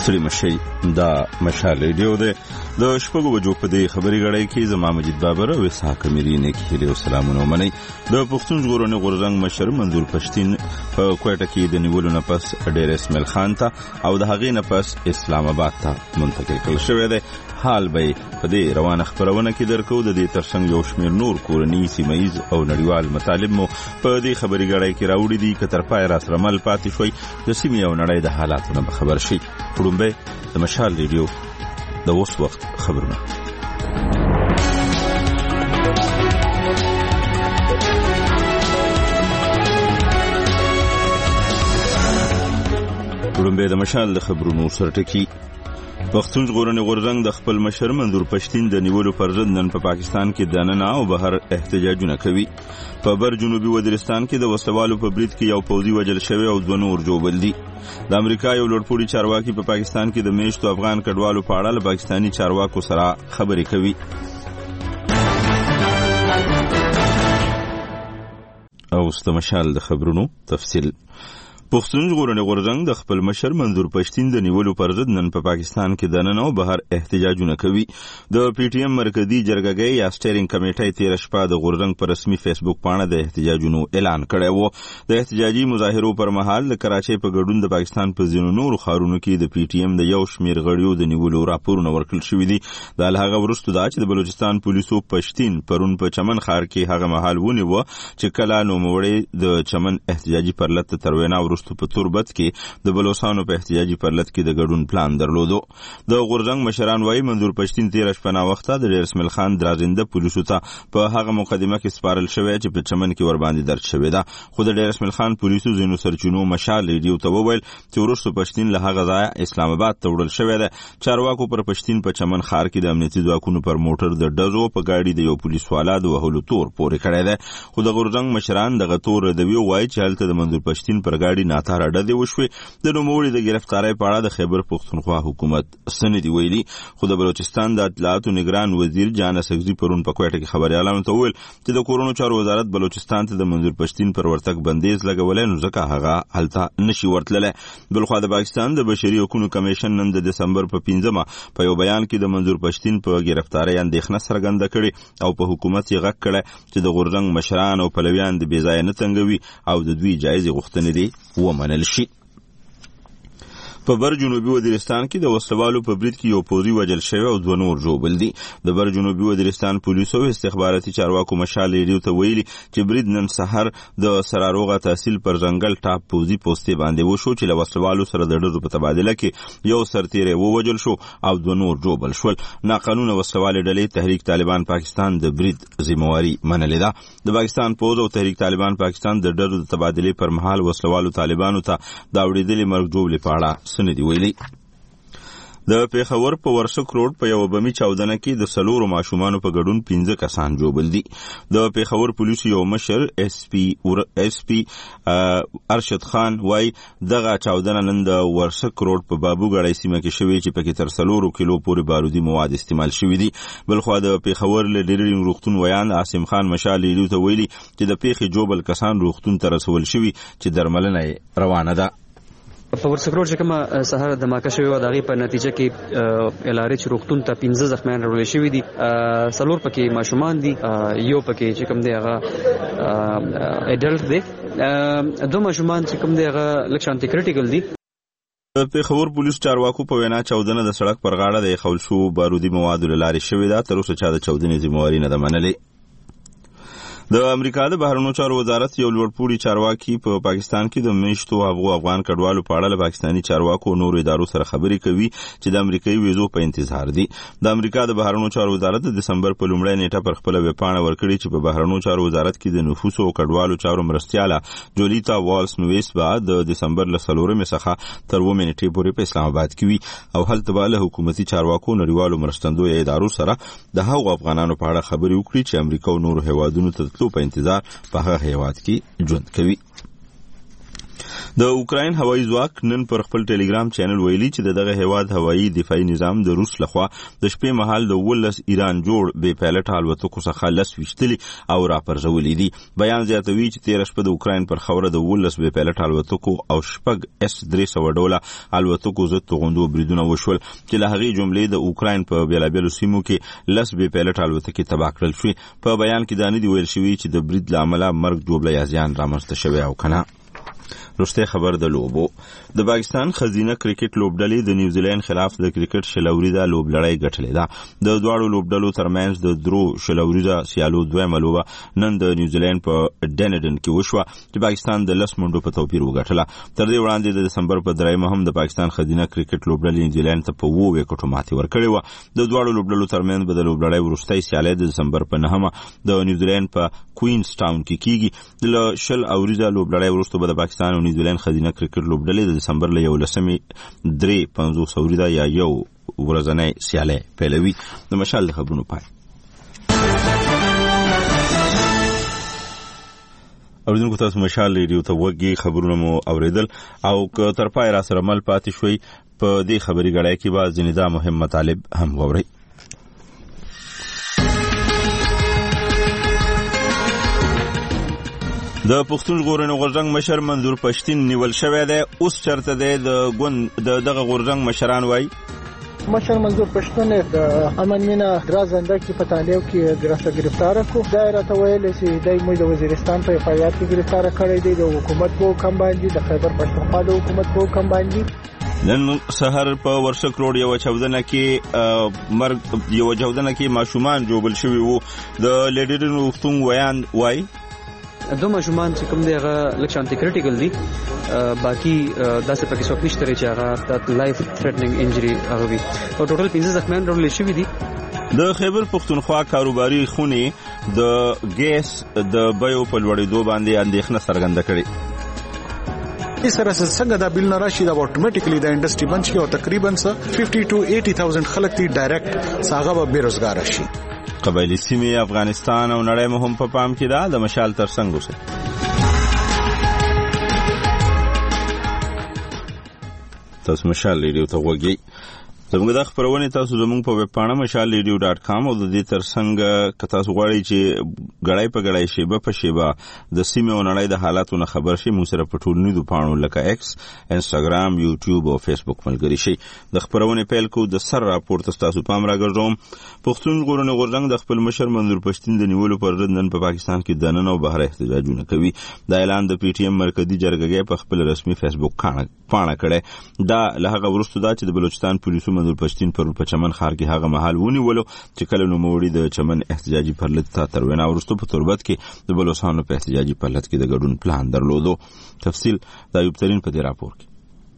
ستړي مشي دا مشال ریډیو ده د شپږو بجو په دې خبري غړې کې زما مجید بابر او اسحاق میرینه کې هلي سلامونه منئ. د پښتون ژغورنې غورځنګ مشر منظور پښتين په کوټه کې د نیولو نه پس ډېر اسماعیل خان ته او د هغې نه پس اسلام آباد ته منتقل کړل شوی دی. حال به په دې روانه خبرونه کې درکو. د دې ترڅنګ یو شمېر نور کورني سیمایز او نړیوال مطالب مو په دې خبري غړې کې راوړي دي که تر پای را سره مل پاتې شوي د سیمې او نړۍ د حالاتو نه خبر شي. پړومبه د مشال ریډیو د اوس وخت خبرونه. پړومبه د مشال د خبرونو سرټکی. پښتون ژغورنې غورځنګ د خپل مشر منظور پښتين د نیولو پر ضد نن په پاکستان کې دننه او بهر احتجاجونه کوي. په بر جنوبي وزیرستان کې د وسوالو په برید کې یو پوځي وژل شوی او دوه نور ژوبل دي. د امریکا یو لوړپوړي چارواکي په پاکستان کې د میشتو افغان کډوالو په اړه له پاکستاني چارواکو سره خبرې کوي. او ستمشال د خبرونو تفصیل. پښتون ژغورنې غورځنګ د خپل مشر منظور پښتين د نیولو پر ضد نن په پاکستان کې دننه او بهر احتجاجونه کوي. د پی ټی ایم مرکزی جرګه یا سټیرینګ کمیټې تیر شپه د غورځنګ پر رسمي فیسبوک پاڼه د احتجاجونو اعلان کړی وو. د احتجاجي مظاهرو پر مهال د کراچۍ په ګډون د پاکستان په ځینو نورو ښارونو کې د پی ټی ایم د یو شمېر غړیو د نیولو راپورونه ورکړل شوي دي. د هغه وروسته دا چې د بلوچستان پولیسو پښتين پرون په چمن ښار کې هغه مهال ونیوه چې کله نوموړی د چمن احتجاجي پرلط تر وینا وروسته په توربت کې د بلوچستانو په احتجاجي پرلط کې د ګډون پلان درلودو. د غورځنګ مشران وايي منظور پښتين تیر شپه نا وخته د ډېر اسماعیل خان درازنده پولیسو ته په هغه مقدمه کې سپارل شوی چې په چمن کې ور باندې درج شوی ده. خو د ډېر اسماعیل خان پولیسو ځینو سرچینو مشال ریډیو ته وویل چې وروسته پښتين له هغه ځایه اسلام آباد ته وړل شوی ده. چارواکو پر پښتين په چمن ښار کې د امنیتي ځواکونو پر موټر د ډزو په گاډي د یو پولیس والا د وهلو تور پورې کړی ده. خو د غورځنګ مشران دغه تور ردوي وایي چې هلته د منظور پښتين پر گاډي ناتاره ډزې وشوې. د نوموړي د گرفتارۍ په اړه د خیبر پښتونخوا حکومت څه دي ویلي. خو د بلوچستان د اطلاعاتو نگران وزیر جان اسکزي پرون په کوټه کې خبريالانو ته وویل چې د کورونو چارو وزارت بلوچستان ته د منظور پښتين پر ورتګ بندیز لګولای نو ځکه هغه هلته نشي ورتللی. بلخوا د پاکستان د بشري حقوقو کمیشن نن د دسمبر په 15 په یو بیان کې د منظور پښتين په گرفتارۍ اندېښنه څرګنده کړې او په حکومت یې غږ کړی چې د غورځنګ مشران او پلویان د بې ځایه نه تنګوي او د دوی جایزې غوښتنې دي ومنل شي. په بر جنوبي وزیرستان کې د وسوالو په برید کې یو پوځي وژل شوی او دوه نور ژوبل دي. د بر جنوبي وزیرستان پولیسو استخباراتي چارواکو مشال ریډیو ته ویلي چې برید نن سحر د سراروغه تحصیل پر ځنګل ټاپ پوځي پوستې باندې وشو چې له وسوالو سره د ډزو په تبادله کې یو سرتیری ووژل شو او دوه نور ژوبل شول. ناقانونه وسوالې ډلې تحریک طالبان پاکستان د برید ذمہواري منلې ده. د پاکستان پوځ او تحریک طالبان پاکستان د ډزو د تبادلې پر مهال وسوالو طالبانو ته دا وړېدلې مرګ جوړې په اړه سندي ویلي. د پیښور په ورسک روډ په یو بمي چاودنه کې د سلورو ماشومانو په ګډون 15 کسان جوبل دي. د پیښور پولیسو یو مشر اس پی ارشد خان وای دغه چاودنه نن د ورسک روډ په بابوګړی سیمه کې شوې چې پکې تر سلورو کیلو پورې بارودي مواد استعمال شوي دي. بلخوا د پیښور لیډرینګ روغتون ویان عاصم خان مشال لیدو ته ویلي چې د پیښې جوبل کسان روغتون ته رسول شوي چې درملنه روانه ده. په ورسکروډ چې کومه سهار د ماکه شوی و د هغې په نتیجه کې الارچ روغتون ته 15 زخمیان راوړل شوي دي. څلور پکې ماشومان دي، یو پکې چې کوم دی هغه اډلټ دی، دوه ماشومان چې کوم دی هغه لږ شانتي کریټیکل دي. د پیښور پولیس چارواکو په وینا چاودنه د سړک پر غاړه د خول شو بارودي موادو له لارې شوې ده. تر اوسه چا د چاودنې ذمہواري نه ده منلې. د امریکا د بهرنیو چارو وزارت یو لوړپوړي چارواکي په پاکستان کې د میشتو افغان کډوالو په اړه له پاکستاني چارواکو او نورو ادارو سره خبرې کوي چې د امریکایي ویزو په انتظار دي. د امریکا د بهرنیو چارو وزارت د دسمبر په لومړۍ نیټه پر خپل ویبپاڼه ورکړي چې په بهرنیو چارو وزارت کې د نفوس او کډوالو چارو مرستیاله جولیتا والس نویس بعد د دسمبر له 4 څخه تر 9 نیټې پورې په اسلام آباد کې وي او هلته به له حکومتي چارواکو نړیوالو مرستندوی ادارو سره د هغو افغانانو په اړه خبرې وکړي چې امریکا او نورو هیوادونو ته تلو په انتظار په هغه هیواد کې ژوند کوي. د اوکراین هوایي ځواک نن پر خپل ټلګرام چینل ویلي چې دغه هیواد هوایي دفاعي نظام د روس لخوا د شپې مهال د 12 ایران جوړ بې پایلټ الوتکو څخه لس ویشتلي او راپرځولي دي. بیان زیاتوي چې تیر شپه د اوکراین پر خوره د 12 بې پایلټ الوتکو او شپږ S-300 ډوله الوتکو ضد توغندو بریدونه وشول چې له هغې جملې د اوکراین په بیلابیلو سیمو کې لس بې پایلټ الوتکې تباه کړل شوې. په بیان کې دا نه دي ویل شوي چې د برید له امله مرګ ژوبله یا زیان رامنځته شوی او که نه. رسته خبر د لوبو. د پاکستان خزینه کرکټ لوبډلې د نیوزیلند خلاف د کرکټ شلوریزه لوبلړۍ ګټلې ده. د دواړو لوبډلو ترمنځ د درو شلوریزه سیالو دویمه لوبه نن د نیوزیلند په ډنډن کې وشوه چې پاکستان د 10 منډو په توپیر وګټله. تر دې وړاندې د دسمبر په 3 هم د پاکستان خزینه کرکټ لوبډلې نیوزیلند ته په 2 وکټو ماتې ورکړې وه. د دواړو لوبډلو ترمنځ به د لوبلړۍ وروستۍ سیالي د دسمبر په 9 د نیوزیلند په کوینز ټاون کې کیږي. د 10 اوریزه لوبلړۍ وروسته به د پاکستان او نیوزیلند خزینه کرکټ لوبډلې د دسمبر له 11 3 اوریزه یا یو ورځنۍ سیالي پیلوي. د مشال خبرونو پای. اوریدونکو تاسو مشال ریډیو ته وګورئ، خبرونه مو اوریدل او که تر پای را سره مل پاتې شوي په دې خبري غړای کې به ځینې دا مهم مطالب هم واورئ. د پښتون ژغورنې غورځنګ مشر منظور پښتین نیول شوی دی. اوس چرته دی د دغه غورځنګ مشران وایي مشر منظور پښتون د امن مینا درازنده کې په تالیو کې گرفتار کو. دا راته ویل چې دای موږ د وزیرستان په فعالیت کې گرفتار کړی دی. د حکومت په حکم باندې د خیبر پښتونخوا د حکومت په حکم باندې نن سحر په ورشک روډ یو چاودنه کې ماشومان جوبل شوي وو. د لیډرونو وختون ویان وای دو ماشومان چې کوم دی هغه لږ شانتي کریټیکل دي، باقي داسې پکې څوک نشته چې هغه د لایف تھریټنینګ انجری هغه وي. او ټوټل 15 زخمیان راوړل شوي دي. د خیبر پښتونخوا کاروباري خونې د ګیس د بیو په لوړېدو باندې اندېښنه څرګنده کړې. سره څنګه دا بیل نه راشي دا اتوماتیکلی د انډستری بند شي او تقریبا 50 to 80,000 خلک دي ډایرکټ ساغه به بیروزګار شي. قبایلی سیمې افغانستان او نړۍ مهم په پام کې ده. د مشال ترڅنګ اوسئ. تاسو مشال ریډیو ته وګورئ. زموږ د خبرونه تاسو زموږ په ویب پاڼه mashalradio.com او د دې ترڅنګ که تاسو غواړئ چې غړای په غړای شیبه په شیبه د سیمې او نړۍ د حالاتو نه خبر شي، موږ سره په ټولنیزو پاڼو لکه ایکس، انستاګرام، یوټیوب او فیسبوک ملګری شي. د خبرونه پیل کو د سر راپورټ تاسو پام راګرځوم. پښتون ژغورنې غورځنګ د خپل مشر منظور پښتین د نیولو پر ضد نن په پاکستان کې د نن او بهر احتجاجونه کوي. دا اعلان د پی ټی ایم مرکزی جرګې په خپل رسمي فیسبوک پاڼه کړه. دا له هغه وروسته دا چې د بلوچستان پولیسو منظور پښتین په چمن ښار کې هغه محل ونیولو چې کله نوموړي د چمن احتجاجي پرلط ته تر وینا وروسته په تربت کې د بلوچستان په احتجاجي پرلط کې د ګډون پلان درلودو. تفصیل د ایوب ترین په دې راپور کې.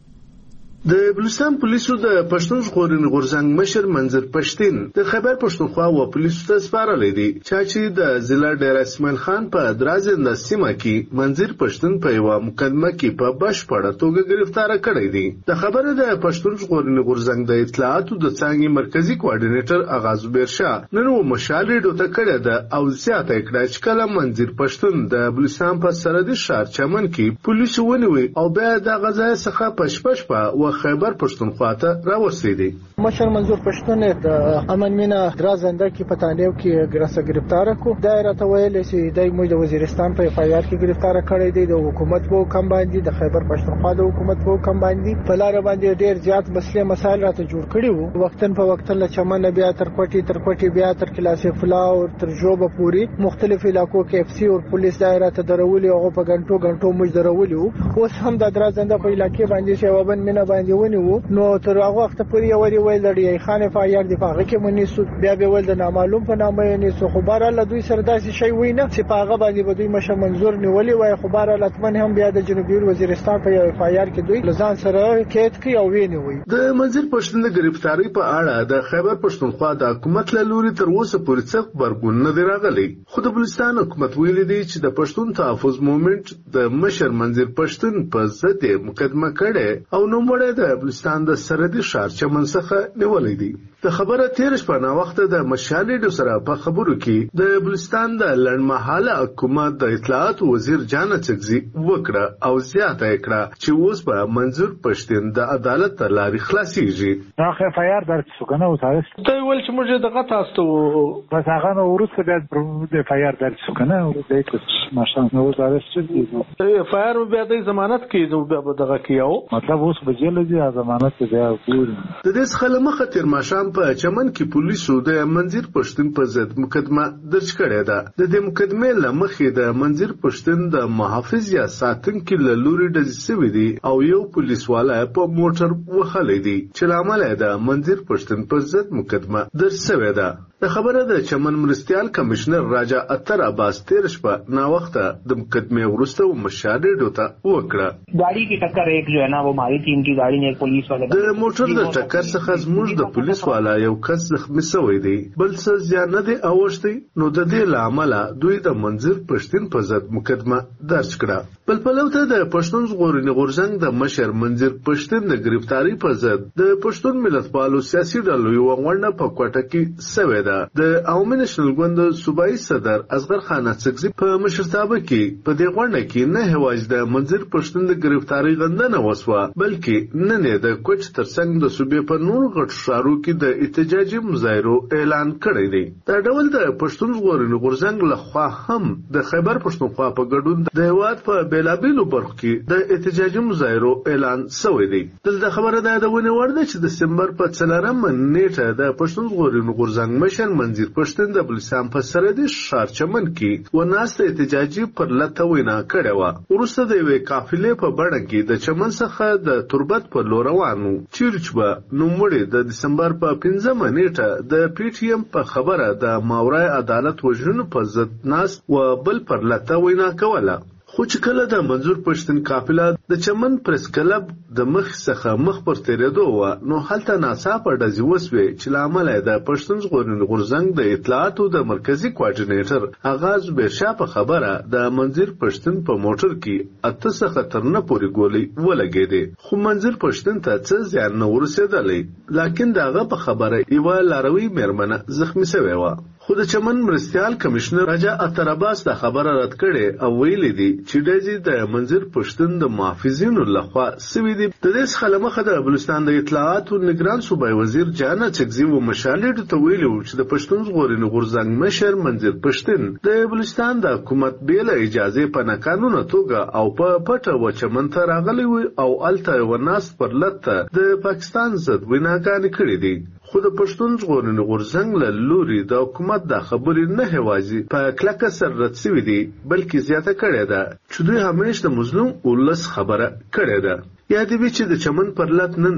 د بلوچستان پولیسو د پښتون ژغورنې غورځنګ مشر منظور پښتین د خیبر پښتونخوا و پولیسو ته سپارلی دی چې د ضلع ډیر اسماعیل خان په درازنده سیمه کې منظور پښتون په یوه مقدمه کې په بشپړه توګه گرفتار کړی دی. د خبره د پښتون ژغورنې غورځنګ د اطلاعاتو د څانګې مرکزی کوارډینیټر اغاز بیرشاه نن و مشال ریډیو ته کړی ده او زیاته کړه چې کله منظور پښتون د بلوچستان په سرحدي ښار چمن کې پولیسو ونیوي او بیا د غزا څخه پشپش خیبر پښتونخوا ته راوستي. مشر منظور پښتون د امن مینا درازنده کې په تالیو کې گرفتار کو. دا راته ویل چې دای موږ د وزیرستان په فعالیت کې گرفتار کړی دی. د حکومت په حکم باندې د خیبر پښتونخوا د حکومت په حکم باندې په لار باندې ډیر زیات مسلې مسایل راته جوړ کړي وو. وختن په وخت له چمن بیا تر کوټي بیا تر کلاسه فلا او تر جوبه پوری مختلف علاقو کې اف سی او پولیس دایره ته درولي او په غنټو موږ درولي وو. اوس هم د درازنده په علاقې باندې شوابن مینا باندې ونیو. نو تر هغه وخت پورې وری ویل لري خان فایار دی هغه کې منی سود بیا به ول د نامعلوم په نامه یې سو خبر الله دوی سره داسې شی وینه چې په هغه باندې به دوی مشه منظور نیولې وای. خبر الله اتمن هم بیا د جنوبي وزیرستان په فایار کې دوی لزان سره کېد کوي او ویني وي. د منظور پښتون د گرفتاری په اړه د خیبر پښتونخوا د حکومت له لوري تر اوسه پورې څه خبرګون نه دی راغلی. خو د بلوچستان حکومت ویلي دی چې د پښتون تحفظ موومېنټ د مشر منظور پښتون په ضد مقدمه کړې او نوموړی د بلوچستان د سرحدي ښار چمن څخه نیولې دي. د خبره تیر شپه نا وخت د مشالې سره په خبرو کې د بلوچستان د لړمحاله حکومت د اطلاعات وزیر جان چغزي وکړه او زیاته کړه چې اوس په منظور پښتين د عدالت تر لارې خلاصيږي. دا FIR درته شو کنه اوس هغه ته ول چې موږ دغه تاسو بس هغه نو ورسره د FIR درته شو کنه او د ماشان نو زاره چې FIR بیا د ضمانت کې د دغه کیاو مطلب اوس بجې لږه ضمانت دی او د دې څخه مخه تیر ماشام په چمن کې پولیسو د منظور پښتون په ضد مقدمه درج کړې ده. د دې مقدمې لمخې د منظور پښتون د محافظ یا ساتونکو له لوري ډزې شوې دي او یو پولیسوالا په موټر وخلې دي چې لامل د منظور پښتون په ضد مقدمه درج شوې ده. د خبره د چمن مرستيال کمشنر راجا اتر عباس تیر شپه نا وخت د مقدمې ورسته مشاهده ډوته وکړه. गाड़ी की टक्कर एक जो है ना वो हमारी टीम की गाड़ी ने एक पुलिस वाला د موټر د ټکر څخه زموږ د پولیس والا یو کس زخمی شوی دی بل څه زیان نه دی اوښتي نو د دې لامل دوی د منظور پښتون په ضد مقدمه درج کړه. بل پلوته د پښتون ژغورنې غورځنګ د مشر منظور پښتون د گرفتاری په ضد د پښتون ملتپالو سیاسي ډلو یو غونډه په کوټه کې شوې ده. د عوامي نېشنل ګوند صوبایي صدر اصغر خان اڅکزي په مشرتابه کې په دې غونډه کې نه هواج د منظور پښتون د گرفتاری غندنه وسوه بلکې نن د کوټ ترڅنګ د صوبې په نور غټ ښارو کې د احتجاجي مظاهرو اعلان کړی دی. دا ډول د پښتون ژغورنې غورځنګ لخوا هم د خیبر پښتونخوا په ګډون د هیواد په بیلابیلو برخو کې د احتجاجي مظاهرو اعلان شوی دی. دلته خبره ده د ونې وړ ده چې د دسمبر په 4 نیټه د پښتون ژغورنې غورځنګ مشر منظور پښتون د بلوچستان په سرحدي ښار چمن کې وناسته احتجاجي پر لته وینا کړې وه. وروسته د یوې قافلې په بڼه کې د چمن څخه د تربت پر لور روانو چیرې چې به نوموړي د دسمبر په 5 نیټه د PTM په خبره د ماورای عدالت وژنو په ضد ناس و بل پر لته وینا کوله. خو چې کله د منظور پښتون قافله د چمن پریس کلب د مخ څخه مخ پر تیرېدو و نو هلته ناڅاپه ډزې وسوې چې لامل د پښتون ژغورنې غورځنګ د اطلاعاتو د مرکزی کوارډینیټر آغاز بیرشا په خبره د منظور پښتون په موټر کې 8 څخه تر 9 پورې ګولۍ ولګېدې خو منظور پښتون ته څه زیان نه ورسېدلی لکن دغه په خبره یوه لاروي میرمنه زخمی شوې وه. خو د چمن مرستيال کمشنر راجا اتر عباس د خبره رد کړي او ویلي دي چې ډزې د منظور پښتون د محافظینو لخوا سوي دي. د دې څخه مخه د بلوچستان د اطلاعاتو نگران صوبایي وزیر جان چغزي و مشالې ته ویلي چې د پښتون ژغورنې غورځنګ مشر منظور پښتون د بلوچستان د حکومت بیل اجازه په ناقانونه توګه او په پټه و چمن ته راغلی وي او الته وناس پر لته د پاکستان ضد ویناګانې کړې دي. خو د پښتون ژغورنې غورځنګ له لوري د حکومت د خبرې نه هوازي په کلکه سر رد شوي دي بلکې زیاته کړې ده چې دوی همیش د مظلوم ولس خبره کړې ده. یادوي چې د چمن پرلط نن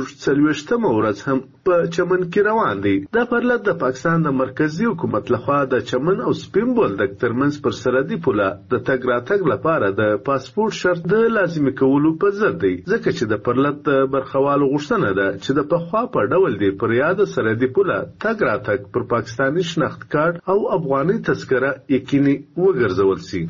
40مه ورځ هم په چمن کې روان دی. دا پرلط د پاکستان د مرکزی حکومت لخوا د چمن او سپین بولدک ترمنځ پر سرحدي پوله د تګ راتګ لپاره د پاسپورت شرط د لازمي کولو په ضد دی ځکه چې د پرلط د برخوالو غوښتنه ده چې د پخوا په ډول دی پر یاد سرحدي پوله تګ راتګ پر پاکستاني شناخت کارت او افغاني تذکره یقیني وګرځول شي.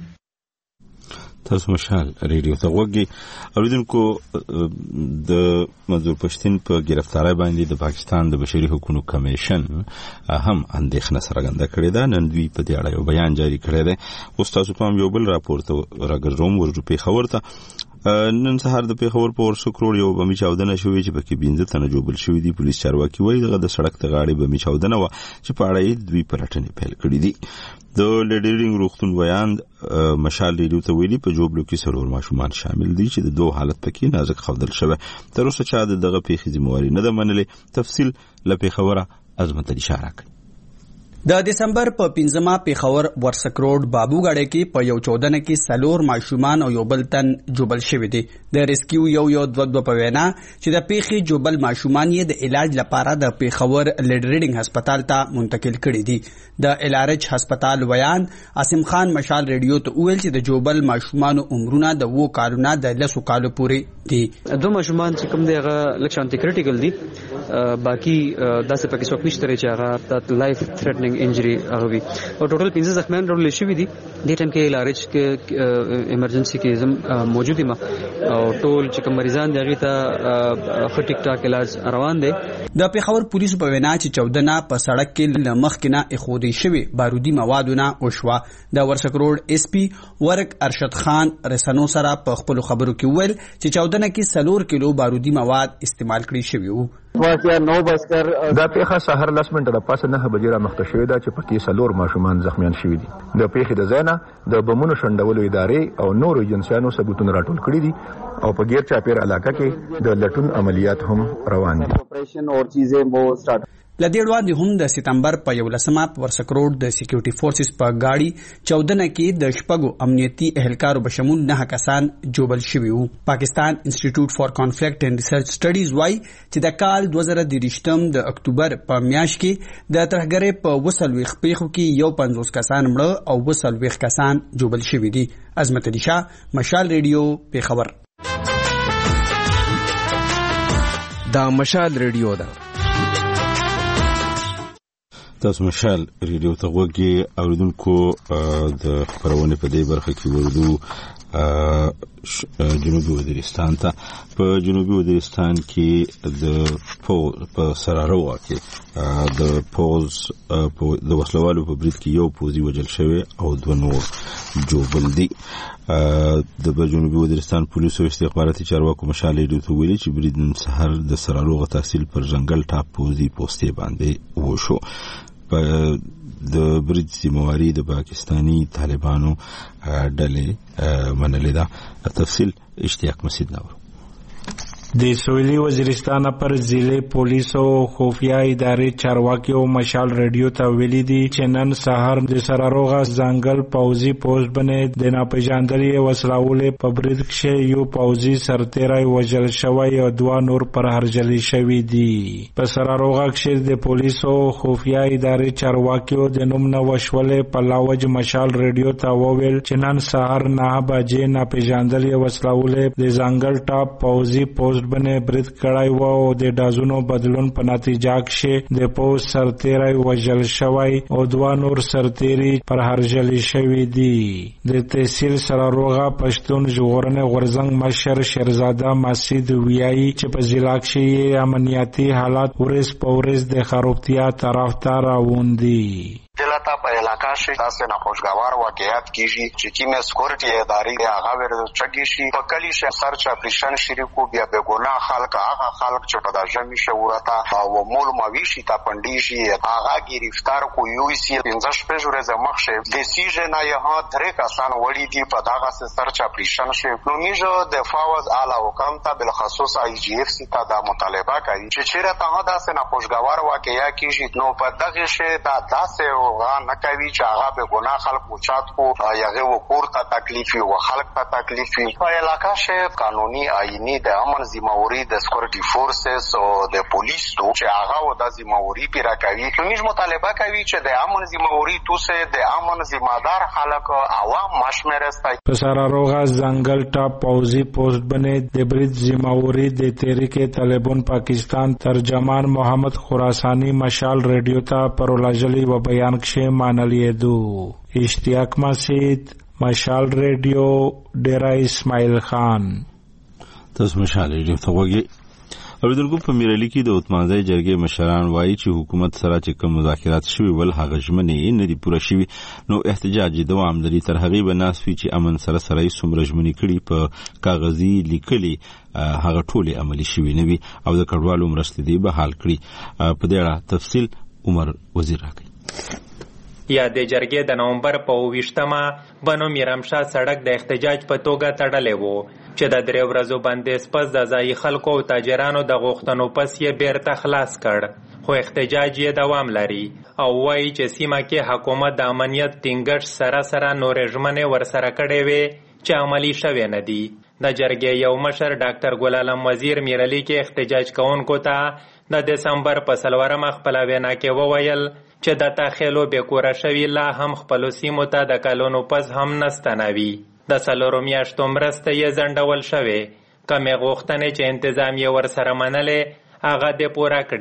تاسو مشال ریډیو ته وګورئ. اوریدونکو د منظور پښتون په گرفتاری باندې د پاکستان د بشري حقوقو کمیشن هم اندېښنه څرګنده کړې ده. نن دوی په دې اړه یو بیان جاری کړی دی. اوس تاسو ته یو بل راپور ته راګرځوم. ورجو پیښور ته نن سهار د پیښور په ورسکرول یو بمي چاودنه شوې چې پکې 15 تنه جوړل شوې دي. پولیس چارواکي وایي دغه د سړک ته غاړې بمي چاودنه و چې په اړه یې دوی پلټنې پیل کړې دي. د لیډرینګ روغتون بیان مشال ریډیو ته ویلي په جوړلو کې سرور ماشومان شامل دي چې د دوه حالت پکې نازک خودل شوی. تر اوسه چا دغه پیښې ذمہواری نه ده منلې. تفصیل له پیښوره عظمت علي شاه راکړي. د دسمبر په 15 پیښور ورسکروډ بابوګړی کې په یو چودنه کې سلور ماشومان او یو بل تن جوبل شوی دي. د ریسکیو یو دوه په وینا چې د پیښې جوبل ماشومان یې د علاج لپاره د پیښور لیډرینګ هسپتال ته منتقل کړي دي. د الارچ هسپتال ویان اسیم خان مشال ریډیو ته ویل چې د جوبل ماشومان عمرونه د 2 کالونو د 10 کالو پورې دي. دوه ماشومان چې کوم دی هغه لکه شانتي کریټیکل دي. باقي داسې پکې څوک نشته چې هغه د لایف تھریټنینګ کوالifying injury هغه وي او ټوټل 15 زخمیان راوړل شوي دي. دې ټایم کې لارج کې ایمرجنسي کې زم موجود یم او ټول چې کوم مریضان دي هغه ته ښه ټیک ټاک علاج روان دی. د پیښور پولیسو په وینا چې 14 په سړک کې لمخ کې نه اخودي شوی بارودي موادونه وشوه. د ورسک روډ اس پی ورک ارشد خان رسنو سره په خپل خبرو کې ویل چې 14 کې 4 کیلو بارودي مواد استعمال کړی شوی وو. دا پیښه سحر 10 منټه د پاسه 9 بجې را مخته شوې ده چې پکې 4 ماشومان زخمیان شوي دي. د پیښې د ځای نه د بمونو شنډولو ادارې او نورو ایجنسیانو ثبوتونه راټول کړي دي او په غیر چاپیر علاقه کې د لټون عملیات هم روان دي. لدې وړاندې هم د سپتمبر په 11 په ورسک روډ د سکیورټي فورسز په گاډي 14 کې د شپږو امنیتي اهلکارو بشمول 9 کسان جوبل شوي وو. پاکستان انسټیټیوټ فار کانفلیکټ اینڈ ریسرچ سټډیز وايي چې د کال 2023 د اکتوبر په میاشت کې د ترهګرۍ په وسلويخ پیښو کې 50 کسان مړه او 20 کسان جوبل شوي دي. عظمت علي شاه، مشال ریډیو، پیښور. دا مشال ریډیو ده. تاسو مشال ریډیو ته وګورئ. اوریدونکو د خبرونه په دې برخه کې ورودو جنوبي وزیرستان ته. په جنوبي وزیرستان کې د په سراروا کې د پوز د وسلوالو په برید کې یو پوزي وجل شوی او 2 نور جوبل دي. د جنوبي وزیرستان پولیسو استخباراتي چارواکو مشال ریډیو ته ویلي چې برید نن سحر د سراروا تحصیل پر ځنګل ټاپ پوزي پوسټې باندې وشو. د برید ذمہواری د پاکستانی طالبانو ډلې منلې ده. تفصیل اشتیاق مسید نور. د سویلي وزیرستان پر ضلع پولیس او خفیه ادارې چارواکي او مشال ریډیو ته ویلي دي چې نن سهار د سراروغه ځنګل پوځي پوسټ باندې د ناپېژندلې وسلوالې په برید کې یو پوځي سرتیری وژل شوی او 2 نور پر هرجلی شوی دي. په سراروغه کې د پولیس او خفیه ادارې چارواکي او د نوم نه وشولې په لاوج مشال ریډیو ته وویل چې نن سهار 9 بجې ناپېژندلې وسلوالې د ځنګل ټاپ پوځي پوسټ بنه برید کړای و او د دازونو بدلون په نتیجه کې د پوز سرتیری وژل شوی او 2 نور سرتیری پر هرجلی شوی دي. د تحصیل سراروغه پښتون ژغورنې غورځنګ مشر شهرزاده مسجد ویایي چې په ضلع کې امنیتي حالات ورځ په ورځ د خرابتیا طرف ته روان دي. دلته په علاقه شي تاسو نه خوشګوار واقعیت کیږي چې کیمه سکیورټي ادارې هغه ورته چګي شي په کلی شه سرچ اپریشن شریکو بیا به ګناه خلک هغه خلک چې په داجه میشه ورته او مول مویشي تا پندې شي هغه گرفتار کو یو سی 15 پېژره زمخشه د سیجه نه یه درې کسان وړي دي په داغه سرچ اپریشن شي. نو میجو د فاوز اعلی حکم ته بل خصوص ای جی اف سی ته د مطالبه کوي چې چیرې ته داسې نه خوشګوار واقعیا کیږي. نو په دغه شی دا داسې نه کوي چې هغه به ګناه خلک اوچات کو یغه وکور ته تکلیف او خلک ته تکلیف په علاقه شه قانوني آئینی د امن ذمہواری د سکیورټي فورسز او د پولیس ته چې هغه و د ذمہواری پیرا کوي. موږ مطالبه کوي چې د امن ذمہواری توسه د امن ذمہدار خلک عوام مشمرستای. په سراروغه ځنګل ټاپ پوزي پوسټ باندې د برید ذمہواری د تحریک طالبان پاکستان ترجمان محمد خراسانی مشال ریډیو ته پرولاجلی و بیان کې مانلې دو. اشتیاق مسید، مشال ریډیو، ډیرا اسماعیل خان. تاسو مشال ریډیو ته وګورئ. اوریدونکو په میرالي کې د اتمانځي جرګې مشران وایي چې حکومت سره چې کوم مذاکرات شوي ول هغه ژمنې نه دي پوره شوي. نو احتجاج دوام لري تر هغه به ناسوي چې امن سره څومره ژمنې کړي په کاغذي لیکلي هغه ټولې عملي شوي نه وي او د کډوالو مرستې دی به حل کړي. په دې اړه تفصیل عمر وزیر راکړي. یا د جرګې د نومبر په 28مه بنو میرمشاه سړک د احتجاج په توګه تړلې وو چې د 3 ورځو بندیز پس د ځایي خلکو او تاجرانو د غوښتنو پس یې بیرته خلاص کړ. خو احتجاج یې دوام لري او وایي چې سیمه کې حکومت د امنیت ټینګښت سره نورې ژمنې ورسره کړې وې چې عملي شوې نه دي. د جرګې یو مشر ډاکټر ګل عالم وزیر میرالي کې احتجاج کوونکو ته د دسمبر په 4مه خپل وینا کې وویل چې د تاخیلو به کوره شوی لا هم خپل سیمو ته د کلونو پس هم نستنوي. د 4 میاشتو مرسته یې ځنډول شوې. کمې غوښتنې چې انتظام یې ورسره منلې هغه دې پوره کړي.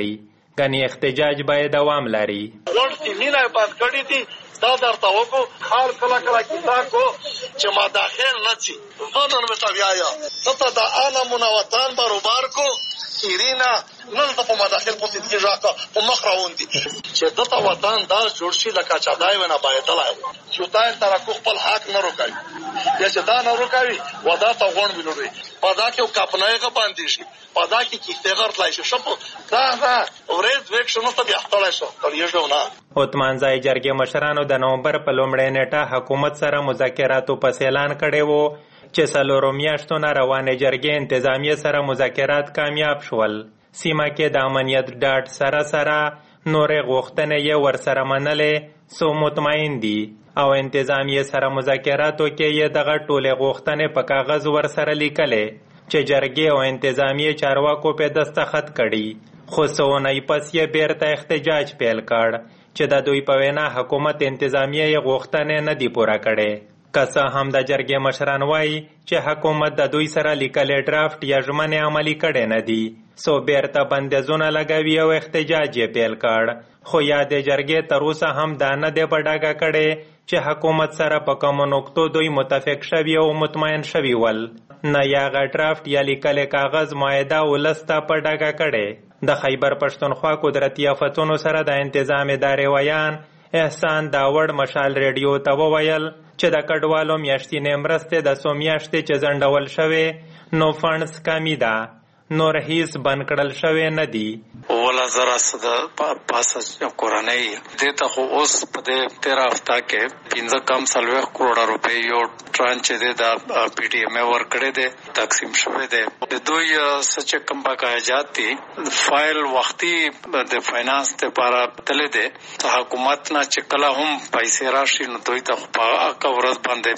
ګنې احتجاج باید دوام لري. ورته مینه بند کړی دي دا درته وکړو خال کله کله کیسا کو چې ما داخل نه چی ځنن مې تاویا ته دا انا منوتان بروبار کو ایرینا نن ته په مداخل پوتې کې راکا په مخ راوندي چې دته وطن دا جوړ شي لکه چا دای ونه باید لای چې دا تر کو خپل حق نه روکای یا چې دا نه روکاوي ودا ته غون وینوري پدا کې کپنایغه باندې شي پدا کې کیسه غرتلای شي شپ دا ورځ وکښنو ته بیا خپلای شو تر یو نه. عثمانزای جرګې مشرانو د نومبر په لومړۍ نیټه حکومت سره مذاکراتو په اعلان کړي وو چې څلورو میاشتو نه روانې جرګې انتظامیه سره مذاکرات کامیاب شول. سیمه کې د امنیت ډاډ سره نورې غوښتنې یې ورسره منلې سو مطمئن دي او انتظامیه سره مذاکراتو کې یې دغه ټولې غوښتنې په کاغذ ورسره لیکلې چې جرګې او انتظامیه چارواکو په دستخط کړي. خو څو اونۍ پس یې بیرته احتجاج پیل کړ چې د دوی په وینا حکومت انتظامیه یې غوښتنې نه دي پوره کړې. که څه هم د جرګې مشران وایي چې حکومت د دوی سره لیکلې ډرافټ یا ژمنې عملي کړې نه دي سو بیرته بندیزونه لګوي او احتجاج یې پیل کړ. خو یادې جرګې تر اوسه هم دا نه دی په ډاګه کړې چې حکومت سره په کومو نقطو دوی متفق شوي او مطمئن شوي ول نه یا هغه ډرافټ یا لیکلې کاغذ معاهده ولس ته په ډاګه کړې. د خیبر پښتونخوا قدرتي آفتونو سره د انتظام ادارې ویان احسان داوړ مشال ریډیو ته وویل چې د کډوالو میاشتینې مرستې د څو میاشتې چې ځنډول شوې نو فنډز کمی ده نور هیڅ بند کړل شوی نه دي. ولا زرا صد پاسه کورنۍ دې ته خو اوس په دې 13 هفته کې 15 کم 30 کروڑ روپے یو ترانچ دې د پی ټی ایم ورکړې دې تقسیم شوه دې د دوی سچ کم باقاعدات دي فایل وختي د فاینانس ته لپاره تل دې حکومت نه چې کله هم پیسې راشي نو دوی ته په اکورز باندې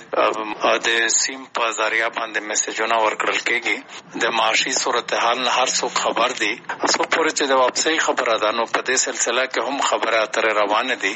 د سیم په ذریعہ باندې میسجونه ورکړل کېږي. د معاشي صورت حال نه هر څوک خبر دي اسو پورې چې د واپسۍ خبره ده نو په دې سلسله کې هم خبره اترې روانه دي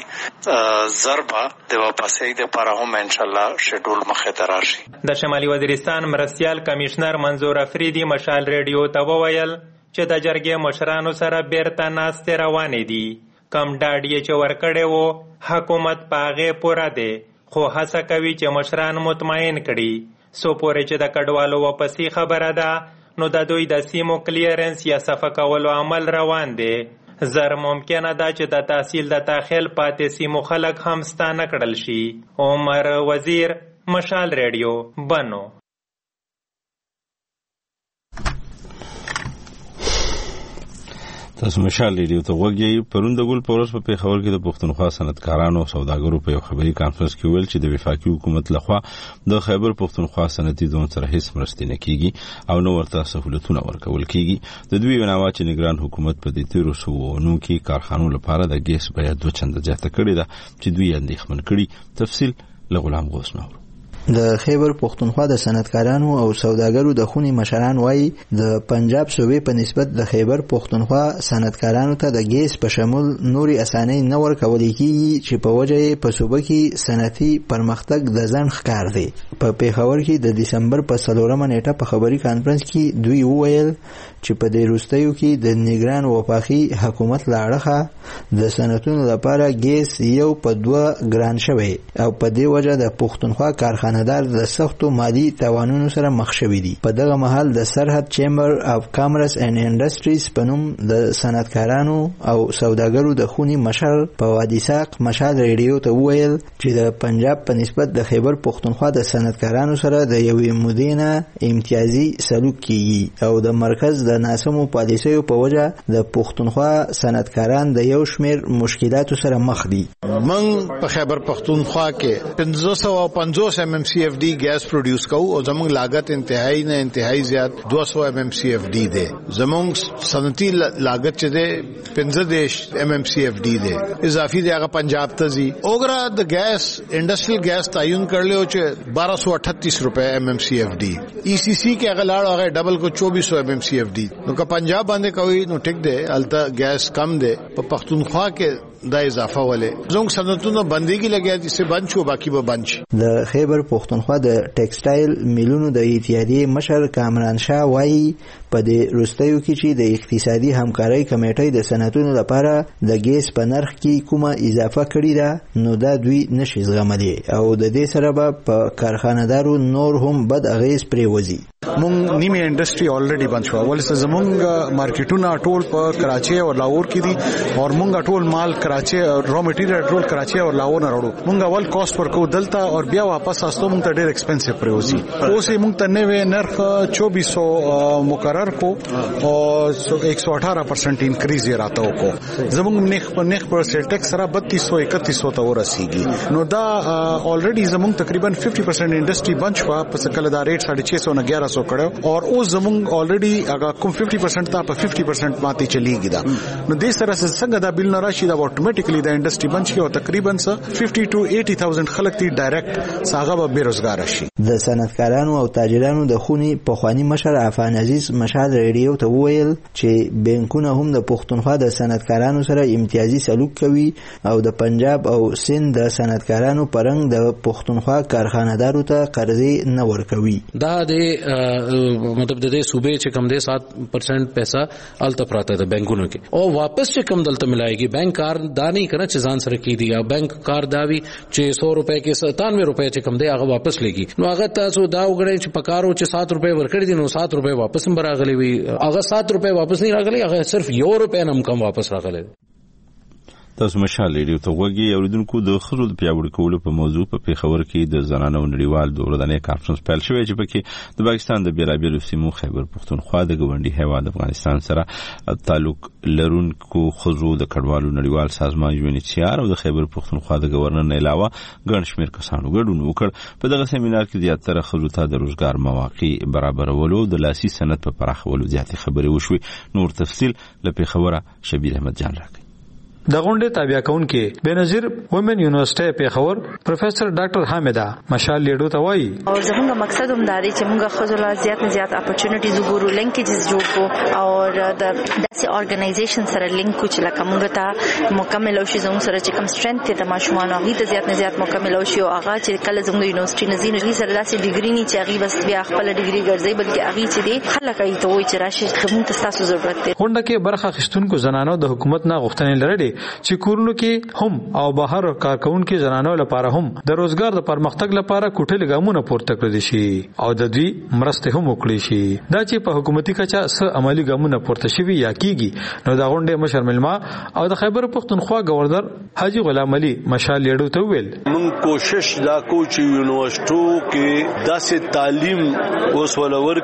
ضربه د واپسۍ د لپاره هم ان شاء الله شیډول مخه ته راشي. د شمالي وزیرستان مرستیال کمشنر منظور افریدي مشال ریډیو ته وویل چې د جرګې مشرانو سره بیرته ناستې روانې دي. کم ډاډ یې چې ورکړی و حکومت په هغې پوره دی خو هڅه کوي چې مشران مطمئن کړي سو پورې چې د کډوالو واپسۍ خبره ده نو د دوی د سیمو کلیرنس یا صفه کولو عمل روان دی. زر ممکنه ده چې د تحصیل د تاخیل پاتې سیمو خلک هم ستانه کړل شي. عمر وزیر مشال ریډیو بنو. تاسو مشال ریډیو ته وګورئ. پرون د ګل پورس په پیښور کې د پښتونخوا صنعتکارانو او سوداګرو په یو خبري کانفرنس کې ویل چې د وفاقي حکومت لخوا د خیبر پښتونخوا صنعتي زون سره هیڅ مرستې نه کیږي او نو ورته سہولتونه ورکول کیږي. د دوی ویناوه چې نگران حکومت په دې تیرو سوونو کې کارخانو لپاره د ګیس بیه 2 چنده زیاته کړې ده چې دوی اندېښمن کړي. تفصیل له غلام غوث نور. د خیبر پښتونخوا د صنعتکارانو او سوداګرو د خونی مشران وایي د پنجاب صوبې په نسبت د خیبر پښتونخوا صنعتکارانو ته د ګیس په شمول نوري اسانۍ نه ورکول کیږي چې په وجه په صوبه کې صنعتي پرمختګ د ځنډ ښکار دی. په پیښور کې د دسمبر په 4 نیټه په خبري کانفرنس کې دوی وویل چې په دې وروستیو کې د نگران وفاقي حکومت لاړه د صنعتونو لپاره ګیس یو په 2 ګران شوی او په دې وجه د پښتونخوا کارخانه‌دار د سختو مالی توانونو سره مخ شوی دي. په دغه مهال د سرحد چیمبر اف کامرس اینڈ انډستریز په نوم د صنعتکارانو او سوداګرو د خونی مشر په وادي ساق مشال ریډیو ته وویل چې د پنجاب په نسبت د خیبر پښتونخوا د صنعتکارانو سره د یوې مودې امتیازي سلوک کیږي او د مرکز د ناسمو پالیسیو په وجه د پښتونخوا صنعتکاران د یو شمیر مشکلاتو سره مخ دي. من په خیبر پښتونخوا کې 550 MMCFD ګیس پروډوس کوو او زموږ لاګت انتهایی زیات 200 MMCFD دی. زموږ صنعتي لاګت چې دی 15 MMCFD دی اضافي دی هغه پنجاب ته زی. اوګرا د ګیس انډستریل ګیس تعین کړلو چې 1238 روپے MMCFD ECC کې هغه لاړو هغه ډبل کو 2400 MMCFD. نو که پنجاب باندې کوي نو ټیک دی الته ګیس کم دی. په پښتونخوا کې دا اضافه ولې زموږ صنعتونه بنديږي لګیا دي چې بند شو باقي به بند شي. د خیبر پښتونخوا د ټیکسټایل میلونو د اتحادیې مشر کامران شاه وایي په دې وروستیو کې چې د اقتصادي همکارۍ کمیټې د صنعتونو لپاره د ګیس په نرخ کې کومه اضافه کړې ده نو دا دوی نشي زغملی او د دې سره به په کارخانه‌دارو نور هم بد اغیز پریوزي. مونږ نیمه انډستری الریډي بند شو ولې زمونږ مارکیټونه ټول په کراچي او لاهور کې دي او مونږ ټول مال کراچي را مټیریل ټول کراچي او لاهور نه راوړو. مونږ اول کاست ورکو دلته او بیا واپس استو مونږ ته ډېر ایکسپنسیو پریوزي. اوس مونږ ته نوې نرخ 2400 مقرر کو او 118% انکریز یې راته وکړو. زمونږ نخ پر سیل ټیکس سره 3200 3100 ته ورسیږي. نو دا الریډي زمونږ تقریبا 50% انډستری بند شو په کله دا ریټ 650 نه 1100 کړو او اوس زمونږ الریډي هغه کوم 50% ته په 50% ماته چلیږي دا. نو دې سره څنګه دا بیل نه راشي دا اتوماتیکلی دا انډستری بند شي او تقریبا 50 to 80,000 خلک تی ډایرکټ ساغه به بیروزګار شي. د صنعتکارانو او تاجرانو د خونی په خوانی مشر عفان عزیز مشال ریډیو ته ویل چې بانکونه هم د پښتونخوا د صنعتکارانو سره امتیازي سلوک کوي او د پنجاب او سند د صنعتکارانو پرنګ د پښتونخوا کارخانه‌دارو ته قرضې نه ورکوي. دا د مطلب د دې صوبې چې کم دې 7% پیسہ الته پراته ده بانکونو کې او واپس چې کم دلته ملایږي. بانک کار دا نه کنه چې ځان سره کی دی یا بانک کار داوی چې 100 روپے کې 97 روپے چې کم دی هغه واپس لګي. نو هغه تاسو دا وګړي چې پکارو چې 7 روپے ورکړي دي نو 7 روپے واپس هم راغلي وي. هغه 7 روپے واپس نه راغلي هغه صرف 1 روپے هم کم واپس راغلي. تاسو مشال ریډیو ته وګورئ. اوریدونکو د خزو د پیاوړي کولو په موضوع په پیښور کې د زنانو نړیوال دوراني کانفرنس پیل شوی چې پکې د پاکستان د بیلابیلو سیمو خیبر پښتونخوا د ګوندي هیواد افغانستان سره تعلق لرونکو خزو د کډوالو نړیوال سازمان UNHCR او د خیبر پښتونخوا د گورنر نه علاوه ګڼ شمېر کسانو ګډون وکړ. په دغه سیمینار کې زیاتره خزو ته د روزګار مواقع برابرولو د لاسي صنعت په پراخولو زیاتې خبرې وشوي. نور تفصیل له پیښوره شبیر احمد جان راکړي. د غونډې تابع کونکي بنظیر وومن یونیورسيټي پیښور پروفیسور ډاکټر حامده مشال لیډو ته وایي او زموږ مقصد هم دا دی چې موږ خزولا زیات نه زیات اپورچونټیز وګورو لینکیجز جوړ کو او د داسې اورګنایزیشن سره لینک کو چې لکه موږ ته مکمل او شي زموږ سره چې کم سټرنث ته ماشومان او هیته زیات نه زیات مکمل او شي او هغه چې کله زموږ یونیورسيټي نزین هغه سره داسې ډیګري نه چې هغه بس بیا خپل ډیګري ګرځي بلکې هغه چې دی خلک یې ته وایي چې راشي خدمت تاسو ضرورت دی. غونډه کې برخه اخیستونکو زنانو د حکومت نه غوښتنې لرلې چې کورونو کې هم او بهر کارکونکو زنانو لپاره هم د روزګار د پرمختګ لپاره کوټه لګامونه پورته کړی شي او د دوی مرسته هم وکړي شي. دا چې په حکومتي کچا څه عملی ګامونه پورته شوي یا کیږي نو دا غونډه مشر ملما او د خیبر پښتونخوا گورنر حاجی غلام علي مشال لیډو ته ویل موږ کوشش دا کوو چې یونیورسيټو کې داسې تعلیم اوس ولور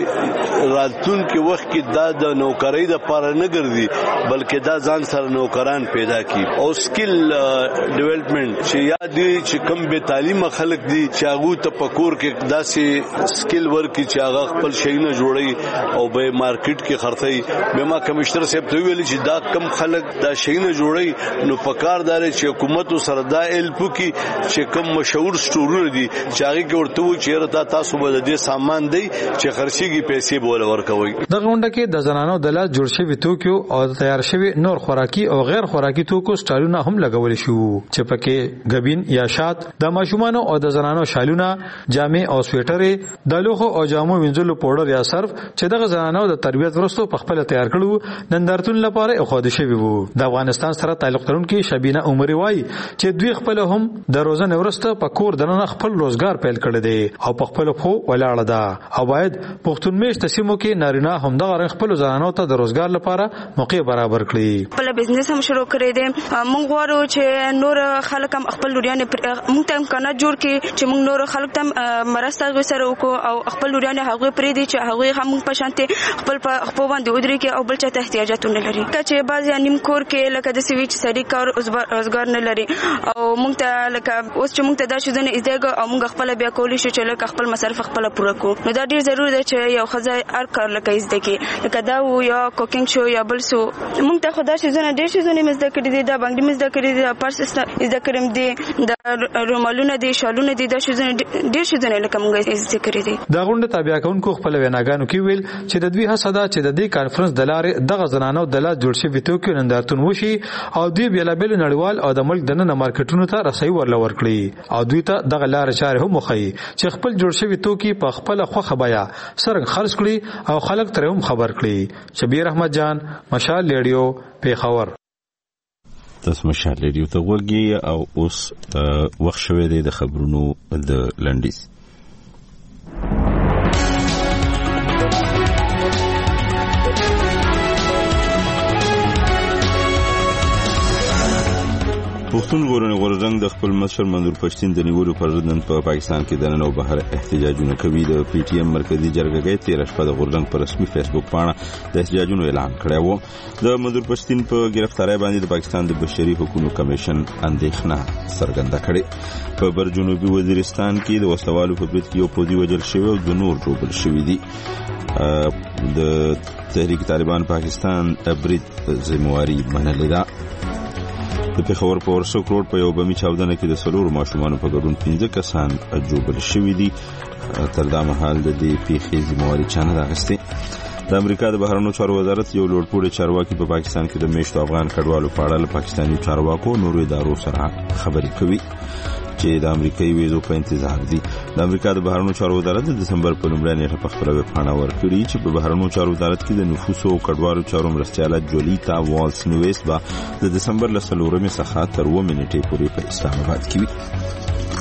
چې راتلونکي وخت کې دا د نوکری د لپاره نه ګرځي بلکې دا ځان سره نوکران پیدا کی او سکل ډیولپمنٹ چې یاد دي چې کم به تعلیم خلک دي چې هغه ته پکور کې داسې سکل ورک چې هغه خپل شي نه جوړي او به مارکیټ کې خرڅي. به ما کمشنر صاحب ته ویل چې دا کم خلک دا شي نه جوړي نو پکاردار چې حکومت سره دا الپ کی چې کم مشهور سټورونه دي چې هغه کې ورته چې رتا تاسو به د سامان دی چې خرڅيږي پیسې بوله ورکوي. د غونډه کې د زنانو د لاس جوړ شوی توکو او تیار شوی نور خوراکي او غیر خوراکي توکو سټایلونه هم لګول شو چې پکې غبین یا شات د ماشومانو او د زنانو شالونه جامې او سویټرې د لوخو او جامو وینځلو پاوډر یا صرف چې د زنانو د تربیت ورستو په خپل تیار کړو نندارتون لپاره خو شوی وو. د افغانستان سره تعلق لرونکي شبینه عمر وای چې دوی خپل هم د روزنه ورسته په کور دننه خپل روزګار پیل کړی دی او په خپل خو ولاړه ده او باید پښتون میشت سیمو کې نارینه هم د خپل زنانو ته د روزګار لپاره موقع برابر کړي. خپل بزنس هم شروع کړی دی. موږ غواړو چې نور خلک هم خپل لوريان موږ ته امکانات جوړ کړي چې موږ نور خلک ته مرسته سره وکړو او خپل لوريان هغه پرې دي چې هغه هم په شانته خپل په باندې ودرې کې او بل چا ته احتیاجاتونه لري چې بعضی نیم کور کې لکه د سوي چې سړي کار روزګار نه لري او موږ ته لکه اوس چې موږ ته دا شوزنه ایزدګ او موږ خپل بیا کولی شو چې لکه خپل مصرف خپل پوره کو نو دا ډیر ضروري ده چې یو خزای هر کار لکه ایزدګي لکه دا یا کوکینګ شو یا بل سو موږ ته خدای شوزنه ډیر شوزنه ګاونې مزده کړې دي، د بنګړي مزده کړې دي، د پرس مزده کړم دي، د رومالونه دي، شالونه دي، د شوزونه ډېر شوزونه لکه موږ زده کړې دي. دا غونډه تابع کوونکو خپل ویناګانو کې ویل چې د دوی هڅه ده چې د دې کانفرنس د لارې دغه زنانو د لا جوړ شوي توکو نندارتون وشي او دوی بیلابیل نړیوال او د ملک دننه مارکیټونو ته رسۍ ورلور کړي او دوی ته دغه لارې چارې هم وښیي چې خپل جوړ شوي توکي په خپله خوښه بیه څرنګه خرڅ کړي او خلک ترې هم خبر کړي. شبیر احمد جان، مشال ریډیو، پیښور. تاسو مشال ریډیو ته وګورئ او اوس وخت شوی دی د خبرونو د لنډیز. پښتون ژغورنې غورځنګ د خپل مشر منظور پښتین د نیولو پر ضد نن په پاکستان کې دننه او بهر احتجاجونه کوي. د پی ټی ایم مرکزی جرګه تیر شپه د غورځنګ پر رسمي فیسبوک پاڼه د احتجاجونو اعلان کړی و. د منظور پښتین په گرفتاری باندې د پاکستان د بشري حقوقو کمیشن اندېښنه څرګنده کړې. په بر جنوبي وزیرستان کې د وسوالو په برید کې یو پوځي وژل شوی او د نور ژوبل شوي دي. د تحریک طالبان پاکستان برید ذمہواری منلې ده. د پېښور په ورسک روډ په یو بمي چاودنه کې د 4 ماشومانو په ګډون 15 کسان جوبل شوي دي. تر دا مهال د دې پیښې ذمہواری چا نه ده اخیستې. د امریکا د بهرنیو چارو وزارت یو لوړپوړی چارواکي په پاکستان کې د میشتو افغان کډوالو په اړه له پاکستاني چارواکو نورو ادارو سره خبرې کوي چې د امریکایي ویزو په انتظار دي. د امریکا د بهرنیو چارو وزارت د دسمبر په لومړۍ نیټه په خپله ویبپاڼه ورکړي چې په بهرنیو چارو وزارت کې د نفوسو او کډوالو چارو مرستیاله جولیتا والس نویس به د دسمبر له 4 څخه تر 9 نیټې پورې په اسلام آباد کې وي.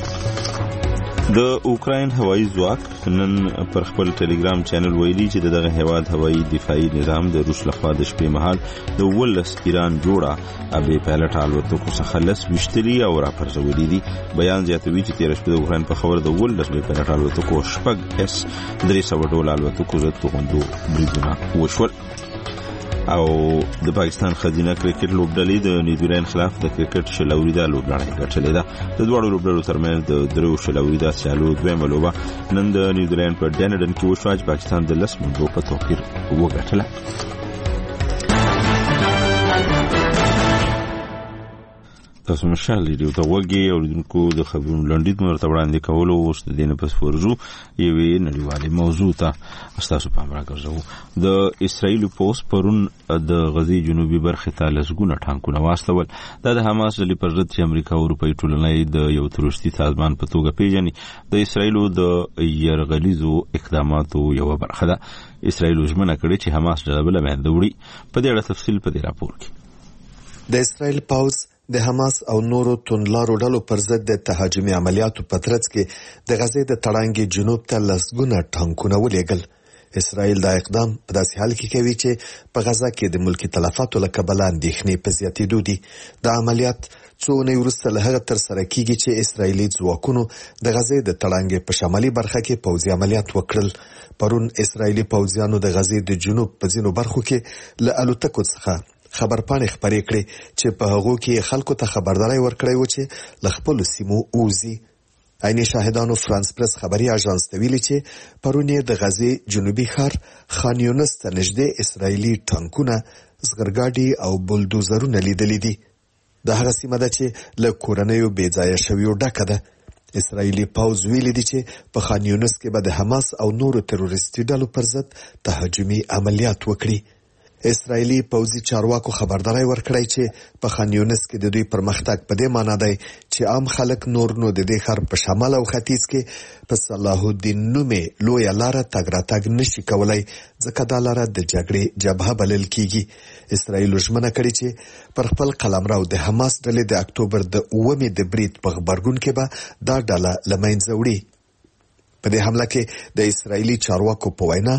د اوکراین هوایي ځواک نن پر خپل ټلګرام چینل ویلي چې دغه هیواد هوایي دفاعي نظام د روس لخوا د شپې مهال د 18 ایران جوړه ابي پایلټ الوتکو څخه لس وشتلي او راپرځولي دي. بیان زیاتوي چې تیر شپه د اوکراین په خبر د 18 بي پایلټ الوتکو شپږ اس 300 ډول الوتکو ضد توغندو بریدونه وشول. او د پاکستان خزینه کرکټ لوبډلې د نیوزیلند خلاف د کرکټ شلوريدا لوبډلې ګټلې ده. د دوه لوبډلو ترمنځ د درو شلوريدا سیالو دویمه لوبه نن د نیوزیلند په ډنډن کې وشوه چې پاکستان د 10 منټو په توپیر وګټله. تاسو مشال ریډیو ته وګورئ او دونکو د خبرونو لنډیز مرته وړاندې کولو اوس د دینه پس ورزو یوې نړیوالې موضوع ته تاسو پام راکړئ. د اسرایل پوس پرون د غزې جنوبي برخې ته لسګونه ټانکونه واستول. دا د حماس ډلې پر ضد چې امریکا او اروپایي ټولنې د یو تروریستي سازمان په توګه پیژني د اسرایل د یرغلیزو اقداماتو یو برخه ده. اسرایل ژمنه کړې چې حماس ډله بل باندې وړي. په دې اړه تفصیل په دې راپور کې. د اسرایل پوز د حماس او نورو توندلارو ډلو پر ضد د تهاجمي عملیاتو په ترڅ کې د غزې د تړانګې جنوب ته لسګونه ټانکونه ولېږل. اسرائیل دا اقدام په داسې حال کې کوي چې په غزه کې د ملکی تلفاتو له کبله اندېښنې په زیاتېدو دي. دا عملیات څو اونۍ وروسته له هغه ترسره کیږي چې اسرائیلي ځواکونو د غزې د تړانګې په شمالي برخه کې پوځي عملیات وکړل. پرون اسرائیلي پوځیانو د غزې د جنوب په ځینو برخو کې له الوتکو څخه خبرپاڼې خپرې کړې چې په هغو کې خلکو ته خبرداري ورکړی و چې له خپلو سیمو ووځي. عیني شاهدانو فرانس پرس خبري اژانس ته ویلي چې پرون یې د غزې جنوبي ښار خان یونس ته نږدې اسرائیلي ټانکونه، زغرګاډي او بولدوزرونه لیدلي دي. د هغه سیمه ده چې له کورنیو بېځایه شویو ډکه ده. اسرائیلي پوځ ویلي دي چې په خان یونس کې به د حماس او نورو تروریستي ډلو پر ضد تهاجمي عملیات وکړي. اسرائیلي پوځي چارواکو خبرداري ورکړی چې په خان یونس کې د دوی پرمختګ په دې معنی دی چې عام خلک نور نو د دې ښار په شمال او ختیځ کې په صلاح الدین نومې لویه لاره تګ راتګ نشي کولای، ځکه دا لاره د جګړې جبهه بلل کیږي. اسرائیل ژمنه کړې چې پر خپل قلمرو د حماس ډلې د اکتوبر د 9 د برید په غبرګون کې به دا ډله له منځه وړي. په دې حمله کې د اسرایلی چارواکو په وینا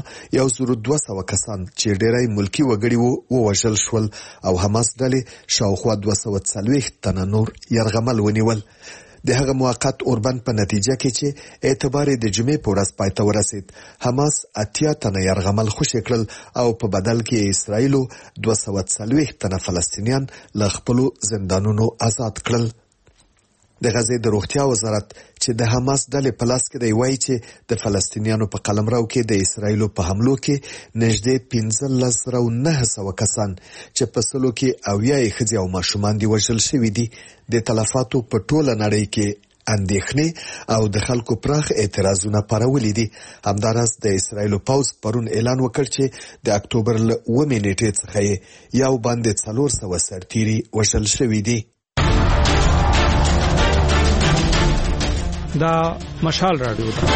1200 کسان چې ډېری ملکی وګړي وو وژل شول او حماس ډلې شاوخوا 240 تنه نور یرغمل ونیول. د هغه موقت اوربند په نتیجه کې چې اعتبار د جمعې په ورځ پای ته ورسید، حماس 80 تنه یرغمل خوشي کړل او په بدل کې اسرایلو 240 تنه فلسطینیان له خپل زندانونو آزاد کړل. د غزې د روغتیا وزارت چې د حماس ډلې په لاس کې دی وایي چې د فلسطینیانو په قلمرو کې د اسرایلو په حملو کې نږدې 15,900 کسان چې په سلو کې 80 ښځې او ماشومان دي وژل شوي دي. د تلفاتو په ټوله نړۍ کې اندېښنې او د خلکو پراخ اعتراضونه پارولي دي. همداراز د اسرایلو پوځ پرون اعلان وکړ چې د اکتوبر له 9 نیټې څخه یو باندې 400 سرتیري وژل شوي دي. دا مشال رادیو ده.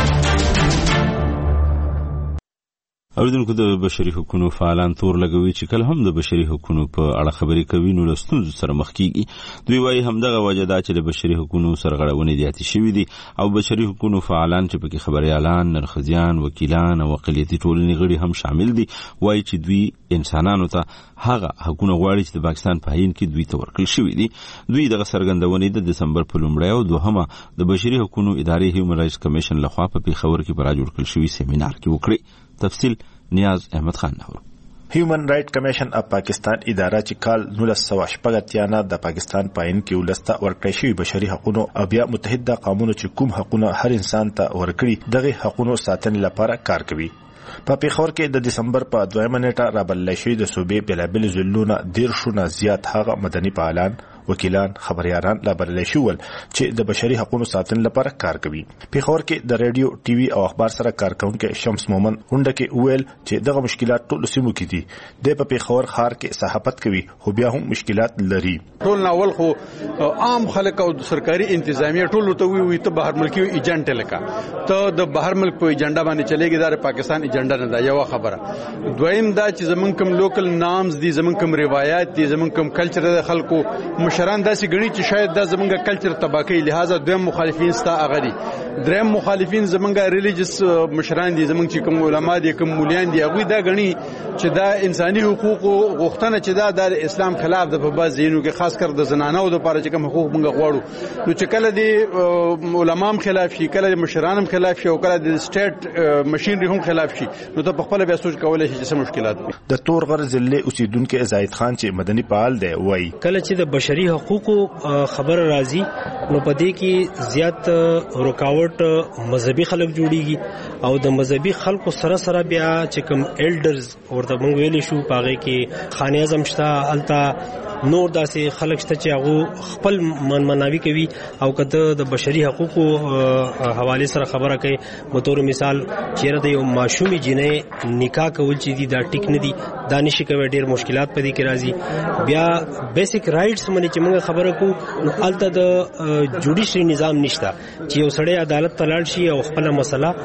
اوریدونکو د بشري حقوقو فعالان تور لګوي چې کله هم د بشري حقوقو په اړه خبرې کوي نو له ستونزو سره مخ کیږي. دوی وايي همدغه وجه ده چې د بشري حقوقو سرغړونې زیاتې شوې دي او بشري حقوقو فعالان چې پکې خبريالان، نرخزیان، وکیلان او اقلیتي ټولنې غړي هم شامل دي وايي چې دوی انسانانو ته هغه حقوق غواړي چې د پاکستان په عین کې دوی ته ورکړل شوي دي. دوی دغه څرګندونې د دسمبر په لومړۍ او دوهمه د بشري حقوقو ادارې هیومن رائټس کمیشن لخوا په پیښور کې پر جوړ کړل شوی سیمینار کې وکړي. تفصیل نیاز احمد خان نور. هیومن رائټ کمیشن اف پاکستان اداره چې کال 1980 نه د پاکستان پاین کې ولسته ورکړی شوی بشري حقوقو او بیا متحده قومونو چې کوم حقوقونه هر انسان ته ورکړي دغه حقوقو ساتنې لپاره کار کوي. په پیښور کې د دسمبر په 2 نیټه رابلل شوی د صوبې بلابل زلونه 150 زیات هغه مدني فعالان، وکیلان، خبريالان لا بلل شول چې د بشري حقوقو ساتنې لپاره کار کوي. پیښور کې د رادیو، ټي وي او اخبار سره کارکونکو شمس مومن غونډه کې ویل چې دغه مشکلات ټول سیمو کې دي. د په پیښور ښار کې صحافت کوي خو بیا هم مشکلات لري. ټول ناول خو عام خلک او سرکاري انتظامیه ټول ته وی ته بهر ملکی ایجنټ لکه ته د بهر ملک په ایجنډا باندې چلےږي د پاکستان ایجنډا نه دا یو خبره. دویم دا چې زمون کوم لوکل نامز دي، زمون کوم روایت دي، زمون کوم کلچر د خلکو مشران داسې غني چې شاید دا زمونږ کلچر تباکی لہذا دویم مخالفین ستا اغدي. دریم مخالفین زمونږ ریلیجیس مشران دي، زمونږ چې کوم علما دي، کوم مولیان دي، هغه دا غني چې دا انساني حقوق غوښتنه چې دا د اسلام خلاف د په بعض ځینو کې خاص کر د زنانو د لپاره چې کوم حقوق موږ غواړو نو چې کله دي علماء خلاف شي، کله د مشرانم خلاف شي او کله د سټیټ ماشينري هم خلاف شي نو ته په خپل بیا سوچ کولای شي چې څه مشکلات دي. د تورغر ضلع اوسیدونکو زاهد خان چې مدني فعال دی وایي کله چې د بشري حقوقو خبر راځي نو پدې کې زیات رکاوټ مذهبي خلک جوړيږي او د مذهبي خلکو سره سره بیا چې کوم ایلډرز ورته موږ ویلې شو پاغه کې خان اعظم شته، التا نور داسې خلک شته چې هغه خپل منمناوي کوي او کته د بشري حقوقو حواله سره خبره کوي. په تور مثال چیرې د یو ماشومي جنې نکاح کول چې دي دا ټیک نه دي، دانش کوي ډېر مشکلات پدې کې راځي. بیا بیسیک رائټس باندې چې موږ خبره کوو نو الته د جوډیشري نظام نشته چې یو سړی عدالت ته لاړ شي او خپل مسله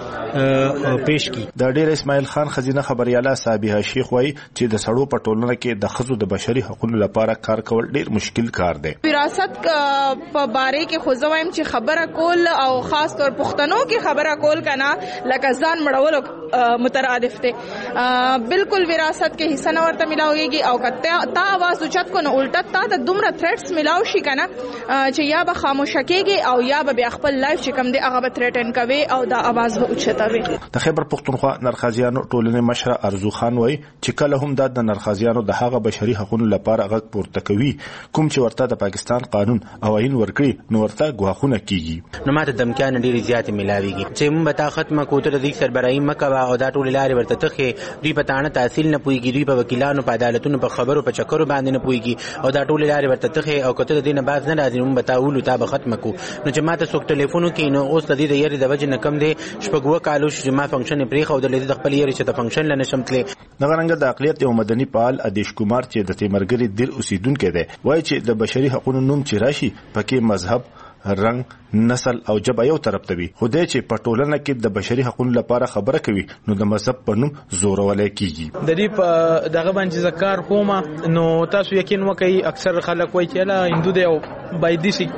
پیش کړي. د ډېر اسماعیل خان خزینه خبرياله صابیه شیخ وایي چې د سړو په ټولنه کې د خزو د بشري حقوقو لپاره کار کول ډېر مشکل کار دی. وراثت په باره کې خو زوایم چې خبره کول او خاص طور پښتنو کې خبره کول کنه لکه ځان مړولو مترادف ته بالکل وراثت کې حصہ نه ورته ملاويږي او کته تا आवाज اوچت کو نه الټا تا د دومره تھریټس ملاو شي کنه چې یا به خاموش کېږي او یا به خپل لایف چې کم دی هغه به تھریټن کوي او دا आवाज به اوچتوي. د خیبر پختونخوا نرخزیانو ټولنې مشر ارزو خان وایي چې کله هم د نرخزیانو د هغه بشري حقوقو لپاره غږ پورته کوي کوم چې ورته د پاکستان قانون او عین ورکړي نو ورته غواخونه کیږي. نو ماته دمکان ډیره زیات ملاويږي چې مون به تا ختمه کوته د سربراهي مکه او دا ټول لارې ورته تخې دوی په تانه تحصیل نه پويږي، دوی په وکیلانو په عدالتونو په خبرو په چکرو باندې نه پويږي او دا ټول لارې ورته تخې او کته دینه باز نه راځي. مون به تا ولو تا به ختمه کو نو چې ماته څوک ټلیفون کوي نو اوس د دې یاري د وجه نه کم دي شپږو کالو چې ما فنکشن پرې خو د لیدل خپل یاري چې ته فنکشن لنه شمتلې. نغرنګ د اقلیت یو مدني فعال ادیش کمار چې د تیمرګری دل اوسیدونکو دی وایي چې د بشري حقوقو نوم چې راشي پکې مذهب، رنگ، نسل او جبه یو طرف ته وي. خدای چې په ټولنه کې د بشري حقوقو لپاره خبره کوي نو د مذهب په نوم زورولای کیږي. د دې په دغه باندې ذکر کومه نو تاسو یقین وکړئ اکثر خلک وایي چې لا هندو دی او بایدي سي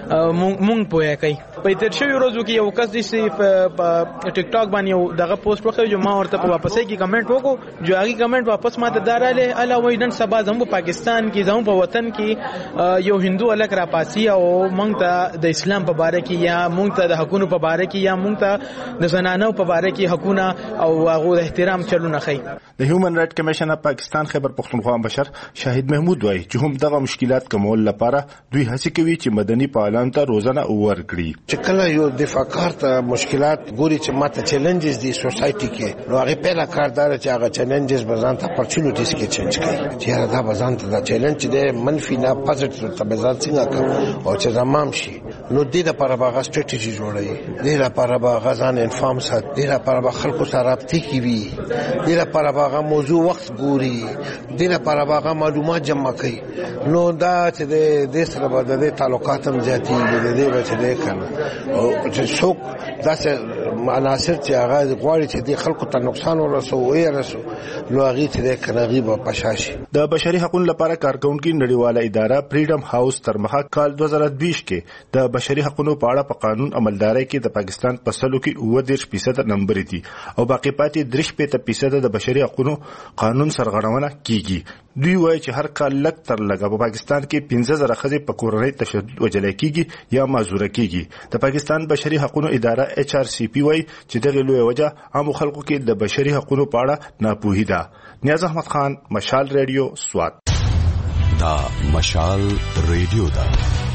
مونږ پوهه کوي. په تیر شوی ورځو کې یو کس دې په ټیک ټاک باندې یو دغه پوسټ وکړ چې ما ورته په واپسې کې کمنټ وکړو جو هغه کمنټ واپس ماته داراله الا وای نن سبا زمو پاکستان کې زمو په وطن کې یو هندو الک را پاسي او مونږ ته د اسلام په باره کې یا مونږ ته د حقوقو په باره کې یا مونږ ته د زنانو په باره کې حقوقونه او هغه احترام چلونه خي. د هیومن رائټ کمیشن اف پاکستان خیبر پختونخوا مشر شاهد محمود وایي چې هم دغه مشکلات کمول لپاره دوی هڅه کوي چې مدني فعالان ته روزانه ورکړي. چې کله یو دفاعکار ته مشکلات ګوري چې ماته چیلنجز دي سوسایټي کې، نو هغه پیله کاردار چې هغه چیلنجز بزان ته اپورچونټیز کې چینج کړي چې دا بزان ته دا چیلنج دی منفي نه پوزټیو ته بزان څنګه کوي او چې زمام شي. نو دې لپاره به سټریټیجی جوړوي، دې لپاره به غزان انفارم سات، دې لپاره به خلکو سره رابطه کوي، دې لپاره به موضوع وخت ګوري، دې لپاره به معلومات جمع کوي. نو دا چې د سره به د تعلقات هم زیاتېږي، د دې به چې دی که نه او چې څوک داسې عناصر چې هغه غواړي چې د خلکو ته نقصان ورسو نو هغې چې دی که نه هغې به پشا شي. د بشري حقوقو لپاره کارکونکي نړیواله اداره فریډم هاوس تر مخه کال 2020 کې د بشري حقوقو په اړه په قانون عملدارۍ کې د پاکستان په سلو کې 29% نمبر دي او باقي پاتې 3% د بشري حقوقو قانون سرغړونه کیږي. دوی وایي چې هر کال لږ تر لږه په پاکستان کې 15,000 ښځې په کورنۍ تشدد وژل کیږي یا معذوره کیږي. د پاکستان بشري حقوقو اداره HRCP وایي چې دغه لوی وجه عام خلکو کې د بشري حقوقو په اړه ناپوهي ده. نیاز احمد خان، مشال ریډیو، سوات. دا مشال ریډیو ده.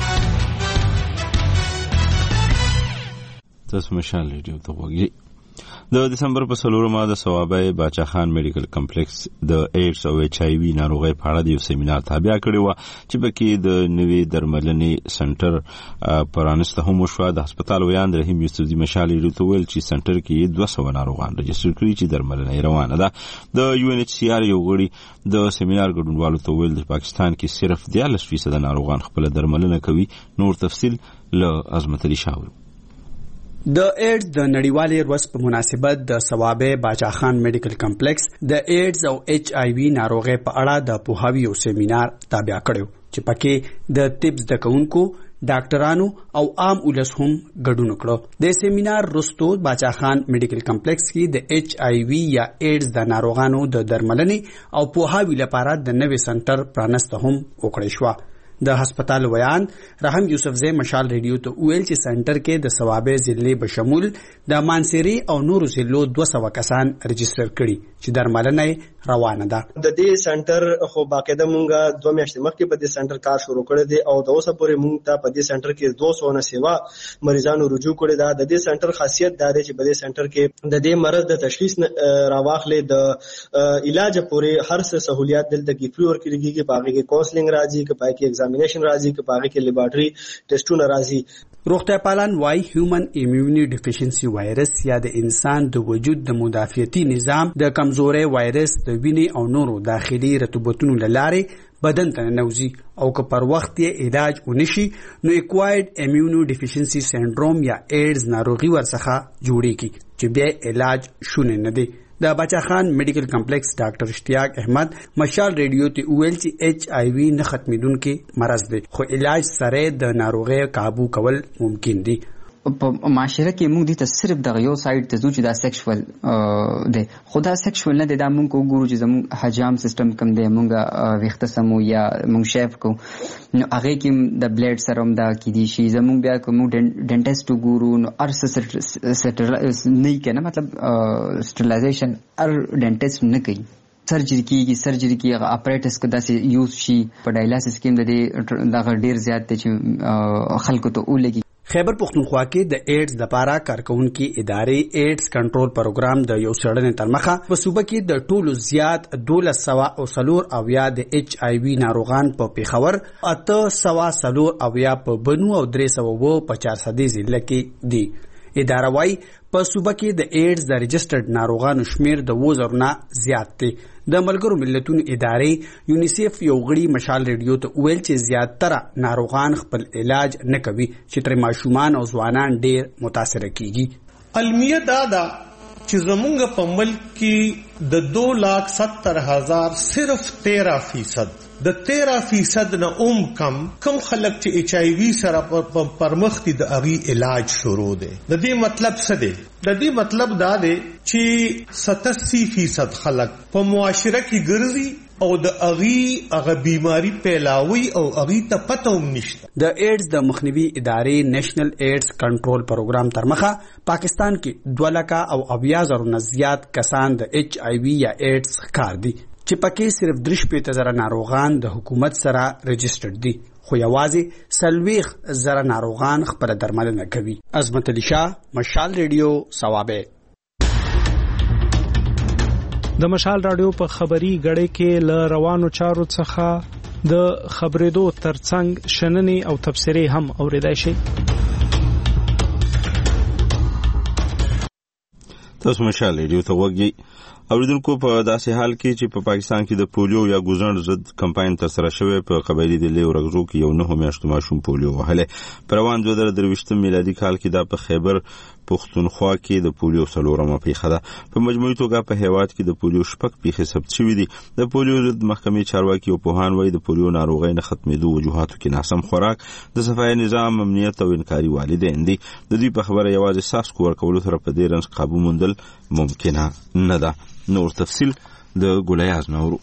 تاسو مشال ریډیو ته وګورئ. د دسمبر په 4 د ثوابه باچا خان میډیکل کمپلیکس د ایډز او HIV ناروغۍ په اړه د یو سیمینار تابع کړی و چې پکې د نوې درملنې سنټر پرانسته هم وشوه. د هسپتال ویاند رحیم یوسفزي مشال ریډیو ته ویل چې سنټر کې 200 ناروغان رجسټر کړي چې درملنه روانه ده. د UNHCR یو غړي د سیمینار ګډونوالو ته ویل چې پاکستان کې صرف 14% ناروغان خپل درملنه کوي. نور تفصیل له عظمت علي شاه. د ایډز د نړیوالې ورځ په مناسبت د ثوابه باچا خان میډیکل کمپلیکس د ایډز او HIV ناروغۍ په اړه د پوهاوي او سیمینار تابع کړو چې پکې د طب زده کوونکو، ډاکټرانو او عام ولس هم ګډون کړو. د سیمینار وروسته باچا خان میډیکل کمپلیکس کې د HIV یا ایډز د ناروغانو د درملنې او پوهاوي لپاره د نوې سنټر پرانسته هم وکړی شو. د هسپتال ویان رحم یوسفزی مشال ریډیو ته ویل چې سنټر کې د ثوابه ضلع بشمول د مانسيري او نورو ضلعو 200 کسان رجسټر کړي چې درملنه روانه ده. د دې سنټر خو باقاعده مونږه 2 میاشتې مخکې په دې سنټر کار شروع کړی دی او د اوسه پورې مونږ ته په دې سنټر کې 200 نه سیوا مریضانو رجوع کړی ده. د دې سنټر خاصیت دا دی چې په دې سنټر کې د دې مرض د تشخیص راواخلې د علاج پورې هر څه سہولیات دلته کې فری ورکړي کې پاګه کې کونسلینګ راځي کې پاګه کې ایگزامینیشن راځي کې پاګه کې لیبارټري ټیسټونه راځي. روغتیا پالان وايي هیومن ایمیونی ډیفیشنسي وایرس یا د انسان د وجود د مدافعتي نظام د کمزوري وایرس د وینې او نورو داخلي رطوبتونو لاره بدن ته ننوزي او که پر وخت یې علاج ونشي نو اکوایرډ ایمیونو ډیفیشنسي سنډروم یا ایډز ناروغي ورڅخه جوړیږي چې بیا علاج شونه نه دی. د باچا خان میډیکل کمپلیکس ډاکټر اشتیاق احمد مشال ریډیو ته ویل چې HIV نه ختمیدونکي مرض دی خو علاج سره د ناروغي قابو کول ممکن دی. په معاشره کې موږ دې ته صرف د یو سایډ ته ځو چې دا سیکشوال دی، خدا سیکشوال نه دی. دا موږ وګورو چې زموږ حجام سیستم کم دی، موږ ویښته سمو یا موږ شیف کو نو هغه کې د بلیډ سره هم دا کیدی شي. زموږ بیا کوم ډینټیسټ وګورو نو ارس نه کنه مطلب سټرلایزیشن ار ډینټیسټ نه کوي. سرجری کې هغه اپریټس کو داسې یوز شي په ډایلاسس کې د دې دغه ډیر زیات دی چې خلکو ته ولګي. خیبر پختونخوا کې د ایډز لپاره کارکونکو ادارې ایډز کنټرول پروګرام د یو سړنې تر مخه په صوبه کې د ټولو زیات 1200 او یا د HIV ناروغان په پیښور 800 او یا په بنو او 350 ضلع کې دي. اداره وايي په صوبه کې د ایډز د رجسټرډ ناروغانو شمیر د 2000 نه زیات دی. د ملګرو ملتونو ادارې یونیسیف یو غړي مشال ریډیو ته ویل چې زیاتره ناروغان خپل علاج نه کوي چې تر ماشومان او ځوانان ډیر متاثر کیږي. المیه دا چې زمونږ په ملک کې د 2,70,000 صرف 13% د 13% نه کم خلک چې HIV سره پرمخ دي د اغي علاج شروع دي. د دې مطلب څه دی؟ د دې مطلب دا دی چې 87% خلک په معاشره کې ګرځي او د اغي بیماری پیلاوي او اغي ته پته هم نشته. د ایډز د مخنیوي ادارې نېشنل ایډز کنټرول پروګرام تر مخه پاکستان کې 2,00,000 او 80,000 نه زیات کسان د HIV HIV یا ایډز ښکار دي چې پکې صرف 3.0 ناروغان د حکومت سره رجسټرډ دي خو یوازې 40,000 ناروغان خپل درملنه کوي. عظمت علي شاه، مشال ریډیو، صوابه. د مشال رادیو په خبري غړې کې ل روانو چارو څخه د خبرېدو ترڅنګ شننې او تبصرې هم اوریدای شي. تاسو مشال ریډیو ته وګورئ. اوریدونکو په داسې حال کې چې په پاکستان کې د پولیو یا ګوزڼ ضد کمپاین ترسره شوی په قبایلی د لیو رغزو کې یو 9 میاشتو ماشوم پولیو وهله. په روان 2023 میلادي کال کې دا په خیبر پختونخوا کې د پولیو څلورمه پیښه ده. په مجموعي توګه په هیواد کې د پولیو 6 پیښې ثبت شوې دي. د پولیو ضد محکمې چارواکي او پوهان وايي د پولیو ناروغۍ نه ختمېدو وجوهاتو کې ناسم خوراک، د صفای نظام، امنیت او انکاري والدین دي. د دوی په خبره یوازې ساسکو ورکولو سره په دې رنځ قابو موندل ممکنه نه ده. نور تفصیل د ګولیاز نورو.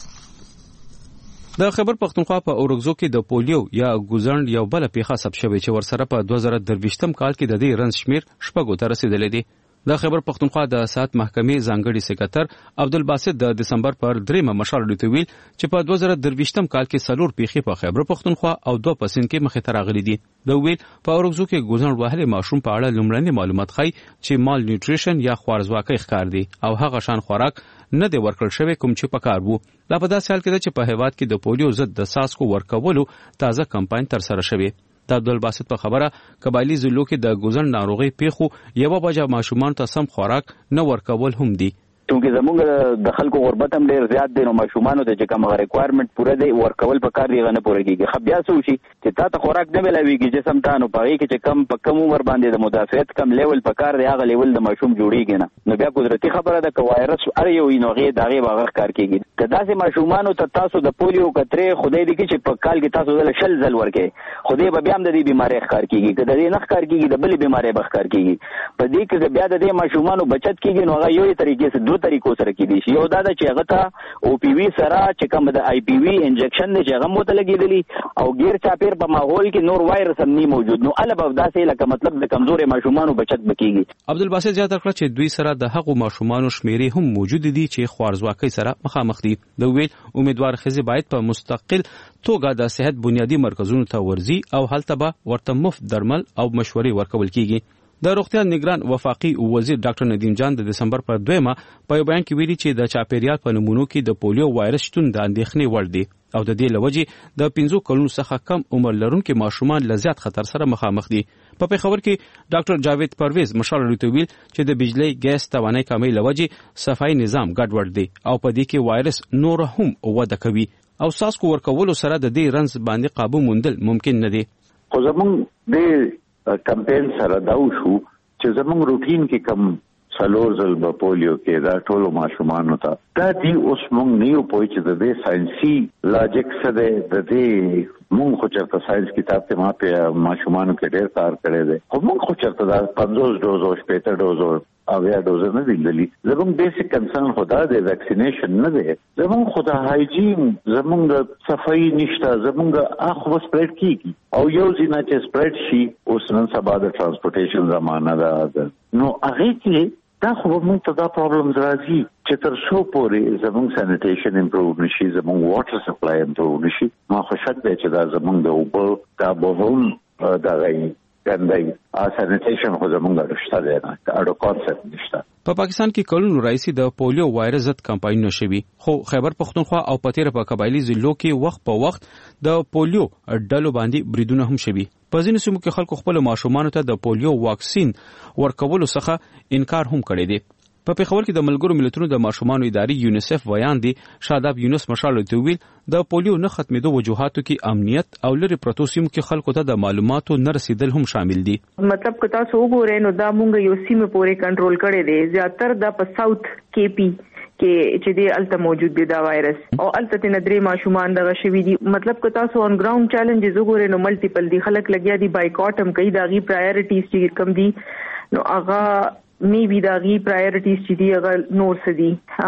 د خیبر پختونخوا په اورګزو کې د پولیو یا ګوزڼ یو بل پیښه ثبت شوې چې ورسره په 2023 کال کې د دې رنځ شمیر 6 ته رسیدلې دي. د خیبر پختونخوا د سات محکمې ځانګړي سکرټر عبدالباسط د دسمبر پر 3 مشال ډیټ ویل چې په 2023 کال کې 4 پیښې په خیبر پختونخوا او 2 په سند کې مخې ته راغلي دي. د ویل په اورګزو کې ګوزڼ وهلي ماشوم په اړه لومړني معلومات ښيي چې مال نیوټریشن یا خوارزواکۍ ښکار دي او هغه شان خوراک نه دی ورکړل شوی کوم چې پکار وو. لا په داسې حال کې چې په هیواد کې د پولیو ضد د ساسکو ورکولو تازه کمپاین تر سره شوی. د عبدالباسط په خبره قبایلی ضلعو کې د ګوزڼ ناروغي پیښو یو بجا ماشومان ته سم خوراک نه ورکول هم دي. چونکه زموږ د خلکو غربت هم ډیر زیات دی نو ماشومانو ته چې کوم ریکوایرمنٹ پوره دی ورکول په کار دی نه پوره کیږي. خو بیا څه شي چې تا ته خوراک نه ملويږي جسم ته نو پاره کې چې کم په کم عمر باندې د مدافعت کم لیول په کار دی هغه لیول د ماشوم جوړیږي نه نو بیا قدرتي خبره ده ک وایرس ار یو نوغه دغه باغ کار کیږي. کدا سه ماشومانو ته تاسو د پولیو کترې خدای دې کې چې په کال کې تاسو د شل ځل ورکې خدای به بیا هم د دې بیماری ښکار کیږي کدا دې نه ښکار کیږي د بل بیماری به ښکار کیږي. په دې کې بیا د ماشومانو بچت کیږي نو هغه یو طریقې سره دوه طریقو سره کیږي. یو دا چې هغه ته او پی وی سره چې کوم د آی پی وی انجکشن دی چې هغه مو ته لګیدلی او غیر چاپیر په ماحول کې نور وایرس هم نه موجود نو البته داسې لکه مطلب د کمزوري ماشومانو بچت بکیږي. عبدالباسط زیاته کړ چې دوی سره د هغو ماشومانو شمیرې هم موجود دي چې خوارزواکۍ سره مخامخ دي. د ویل امیدوار خزي باید په مستقل توګه د صحت بنیادی مرکزونو ته ورځي او هلته به ورته مفت درمل او مشورې ورکول کیږي. د روغتیا نگران وفاقي وزیر ډاکټر ندیم جان د دسمبر پر 2 په یو بیان کې ویلي چې د چاپیریال په نمونو کې د پولیو وایرس شتون د اندېښنې وړ دی او د دې لوجې د 15 کلونو څخه کم عمر لرونکو ماشومان له زیات خطر سره مخامخ دي. په پیښور کې ډاکټر جاوید پرویز مشال ریتویل چې د بجلی ګیس توانای کمی لوجې صفای نظام ګډوډ دی او په دې کې وایرس نور هم وده کوي او ساسکو ورکولو سره د دې رنځ باندې قابو موندل ممکن نه دی. خو زمونږ د کمپین سره دا وشو چې زمونږ روټین کې کم څلور ځل په پولیو کې دا ټولو ماشومانو ته دا دی اوس مونږ نه یو پوه چې د دې ساينسي لاجیک سره د دې مونږ خو چرته ساينس کتاب ته ما په ماشومانو کې ډېر کار کړی دی خو مونږ خو چرته دا 50 ډوز او 50 ډوز او یا ډوز نه دیدلی. زمونږ بیسیک کنسرن خدا د ویکسینیشن نه دی زمونږ خدا هایجین زمونږ صفائی نشته زمونږ اخو سپریډ کیږي او یو ځینه چې سپریډ شي اوس نن سبا د ترانسپورټیشن زمانہ ده نو هغه کې دا خو موږ ته دا پرابلمز راځي چې تر څو پورې زمونږ سانیټیشن امپروو نشي زمونږ واټر سپلای امپروو نشي ما خو شک دی چې دا زمونږ د اوبه دا بهون دا غي ګندای سانیټیشن خو زمونږ رښتا دی نه اړو کانسپټ نشته. په پاکستان کې کلونو راځي د پولیو وایرس ضد کمپاینونه شوي خو خیبر پختونخوا او پتیره په قبایلی ضلعو کې وخت په وخت د پولیو ډلو باندې بریدونه هم شوي. په ځینو سیمو کې خلکو خپل ماشومان ته د پولیو واکسین ورکولو څخه انکار هم کړی دی. په پیښور کې د ملګرو ملتونو د ماشومان اداري یونیسف ویان دی شاداب یونس مشال تویل د پولیو نه ختمېدو وجوهاتو کې امنیت او لري پروتو سیمو کې خلکو ته د معلوماتو نه رسیدل هم شامل دي. مطلب که تاسو وګورئ نو دا مونږ یو سیمه پورې کنټرول کړی دی زیاتره د په ساوث کې پی کې چې دی الته موجود دی دا وایرس او الته ته ندري ماشومان دغه شوی دي. مطلب که تاسو اون ګراوند چیلنجز وګورئ نو ملټیپل دي خلک لګیا دي بایکاټ هم کوي داغي پرایورټیز چې کم دي نو هغه می وی داغي پرایورټیز چې دی هغه نور سدي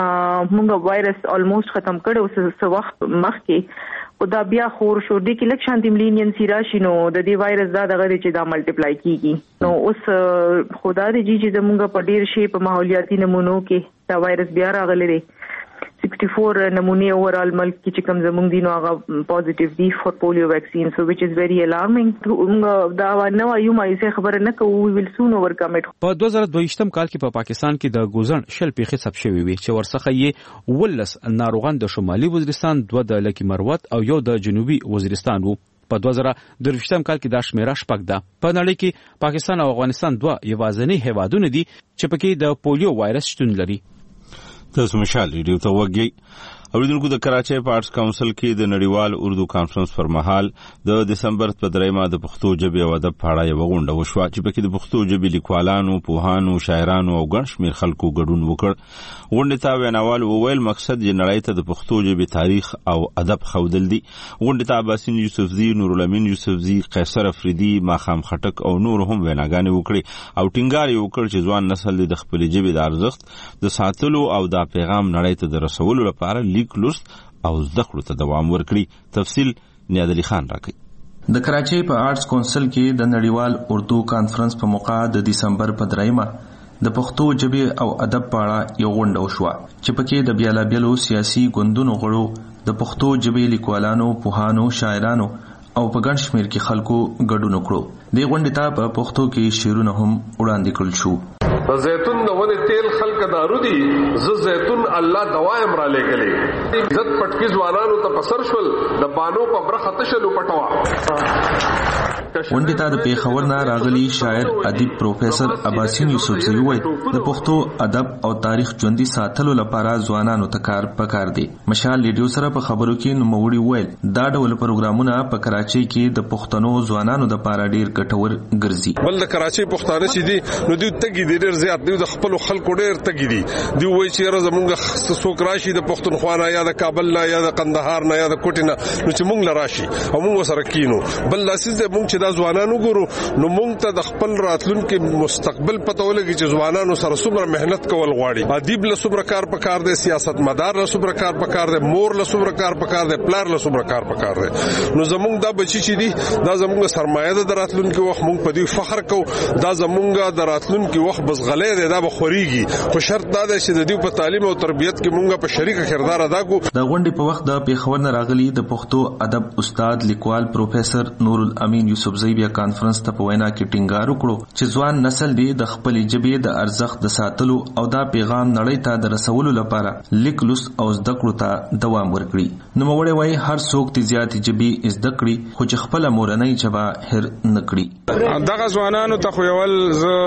موږ وایرس الموست ختم کړو څه وخت مخکې او دا بیا خور شو د کې لک شانتیم لینینسی راشي نو د دې وایرس دا دغه چې دا ملټیپلای کیږي نو اوس خدا دې چې زموږ په ډیر شي په ماحولیاتي نمونو کې دا وایرس بیا راغلی دی 64 نمونه اورال ملک کې چې کوم زموږ دي نو هغه پوزټیو دي فور پولیو ویکسین سو which is very alarming. دا نو یو مایسه خبره نه کوو we will soon overcome it. په 2022م کال کې په پاکستان کې د ګوزن شل پیخي ثبت شوی وي چې ورڅخه یې ولس ناروغان د شمالي وزیرستان 2 د لکی مروت او یو د جنوبي وزیرستان وو. په 2023م کال کې د شمیره شپږ ده. په نړۍ کې پاکستان او افغانستان 2 یوازینی هیوادونه دي چې پکې د پولیو وایرس شتون لري. تاسو مشال ریډیو ته وګورئ. اوریدونکو د کراچۍ په آرټس کونسل کې د نړیوال اردو کانفرنس پر مهال د دسمبر په 3 د پښتو ژبې او ادب په اړه یو غونډه وشوه چې پکې د پښتو ژبې لیکوالانو، پوهانو، شاعرانو او ګڼ شمېر خلکو ګډون وکړ. غونډې ته ویناوال وویل مقصد یې نړۍ ته د پښتو ژبې تاریخ او ادب ښودل دي. غونډې ته عباسین یوسفزي، نورالامین یوسفزي، قیصر افریدي، ماخام خټک او نور هم ویناګانې وکړي او ټینګار یې وکړ چې ځوان نسل د خپل ژبې د ارزښت د ساتلو او دا پیغام نړۍ ته د رسولو لپاره لیک لوست او زده کړو ته دوام ورکړي. تفصیل نیادلی خان راکړي. د کراچۍ په آرټس کونسل کې د نړیوال اردو کانفرنس په موقع د دسمبر په 3 د پښتو ژبې او ادب په اړه یو غونډه وشوه چې پکې د بیلابیلو سیاسي ګوندونو غړو د پښتو ژبې لیکوالانو، پوهانو، شاعرانو او په ګڼ شمېر کې خلکو ګډون وکړو. د غونډې ته په پښتو کې شعرونه هم وړاندې کړل شو. د زیتون د ونې تیل خلک دارو دي، ز زیتون الله دوایم را لګلې. عزت پټکی ځوانانو ته پسر شول، د بانو په برخه تشلو پټوا. غونډې ته د پیښور نه راغلي شاعر ادیب پروفیسر عباسین یوسفزي وایي د پښتو ادب او تاریخ ژوندي ساتلو لپاره ځوانانو ته کار پکار دی. مشال ریډیو سره په خبرو کې نوموړي وویل دا ډول پروګرامونه په کراچۍ کې د پښتنو ځوانانو لپاره ډیر ګټور ګرځي. بل د کراچۍ پښتانه چې دي نو دوی تګي دي ډیر زیات دي، د خپل خلکو ډیر تګي دي. دوی وایي چې زمونږ څوک راشي د پښتونخوا نه یا د کابل نه یا د قندهار نه یا د کوټې نه نو چې مونږ لراشي او مونږ سره کینو. بل لاسیز د مونږ چې دا ځوانانو ګورو نو مونږ ته د خپل راتلونکي مستقبل پته ولګي چې ځوانانو سره څومره مهنت کول غواړي. ادیب له څومره کار پکار دی، سیاستمدار له څومره کار پکار دی، مور له څومره کار پکار دی، پلار له څومره کار پکار دی. نو زمونږ دا بچی چې دي دا زمونږ سرمایه ده د راتلونکي وخت. مونږ په دې فخر کوو. دا زمونږ د راتلونکي وخت بس غلې دی، دا به خوريږي. خو شرط دا دی چې د دې په تعلیم او تربیت کې مونږ په شریک کردار ادا کوو. د غونډې په وخت د پیښور نه راغلي د پښتو ادب استاد لیکوال پروفیسر نورالامین یوسفزي بیا کانفرنس ته په وینا کې ټینګار وکړو چې ځوان نسل دی د خپل ژبې د ارزښت د ساتلو او دا پیغام نړۍ ته د رسولو لپاره لیک لوست او زده کړو ته دوام ورکړي. نوموړی وایي هر څوک د زیات ژبې زده کړي خو چې خپل مورنۍ ژبه هېر نه کړي. دغه ځوانانو ته خو یول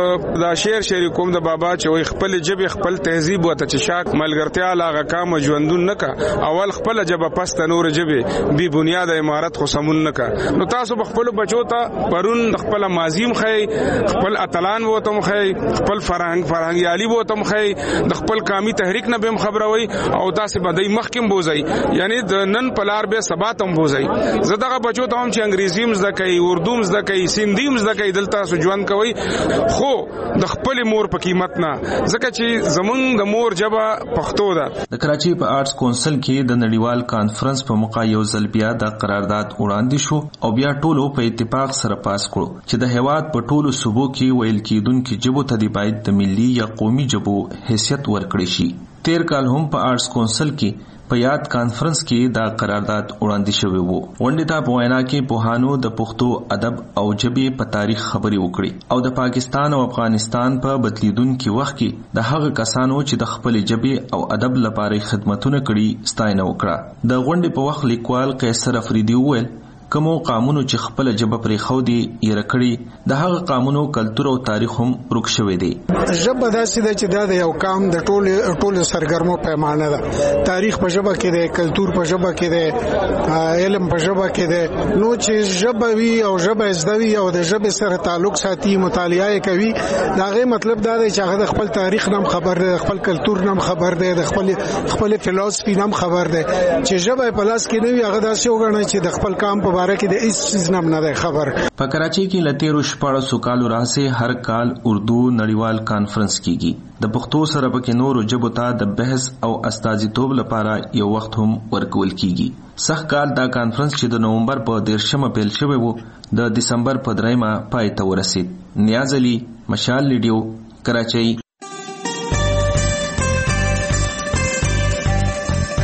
ز دا شعر کوم د بابا چې وایي خپل ژبې خپل تهذیب وته چې شاک ملګرتیا لاغه کام ژوندون نه کا اول خپل ژبه پست نور ژبې بی بنیاد امارت خو سمون نه کا. نو تاسو خپل بچو ته پرون خپل مازیم خی، خپل اتلان وته خی، خپل فرهنګیالي وته خی، د خپل قومي تحریک نه به خبروي او تاسو باندې مخکم بوزي، یعنی د نن پلار به سبات هم بوزي. زداغه بچو ته هم چې انګریزیم زده کوي، اردوم زده کوي، سیندیم زده کوي، دلته سو ژوند کوي خو د خپل مور په قیمت نه، ځکه چې زمونږ د مور ژبه پښتو ده. د کراچۍ په آرټس کونسل کې د نړیوال کانفرنس په موقع یو ځل بیا د قرارداد وړاندې شو او بیا ټولو په اتفاق سره پاس کړو چې د هیواد په ټولو صوبو کې ویل کېدونکو ژبو ته د باید د ملي یا قومي ژبو حیثیت ورکړي شي. تیر کال هم په آرټس کونسل کې په یاد کانفرنس کې دا قرارداد وړاندې شوی وو. غونډې ته په وینا کې پوهانو د پښتو ادب او ژبې په تاریخ خبرې وکړي او د پاکستان او افغانستان په بدلیدونکي وخت کې د هغه کسانو چې د خپل ژبې او ادب لپاره خدمتونه کړي ستاینه وکړه. د غونډې په وخت لیکوال قیصر افریدي وویل کومو قانونو چې خپل ژبه پرې خو دي یې رکړي د هغه قانونو کلچر او تاریخ هم ورک شوی دی. ژبه داسې ده چې دا د یو قوم د ټولو سرګرمو پیمانه ده. تاریخ په ژبه کې دی، کلچر په ژبه کې دی، علم په ژبه کې دی. نو چې ژبه وي او ژبه زده وي او د ژبې سره تعلق ساتي، مطالعه کوي، دا غي مطلب دا دی چې هغه د خپل تاریخ نام خبر دی، د خپل کلچر نام خبر دی، د خپل فلسفي نام خبر دی. چې ژبه په لاس کې نه وي هغه داسې وګڼي چې د خپل قوم په باره کې د هیڅ چیز نام نه خبر. په کراچۍ کې لتیرو 1400 کالو راځي هر کال اردو نړیوال کانفرنس کیږي. د پښتو سره پکې نورو ژبو ته د بحث او استازیتوب لپاره یو وخت هم ورکول کیږي. سخت کال دا کانفرنس چې د نومبر په 13 پیل شوی وو د دسمبر په 3 پای ته ورسید. نیاز علي، مشال ریډیو، کراچۍ.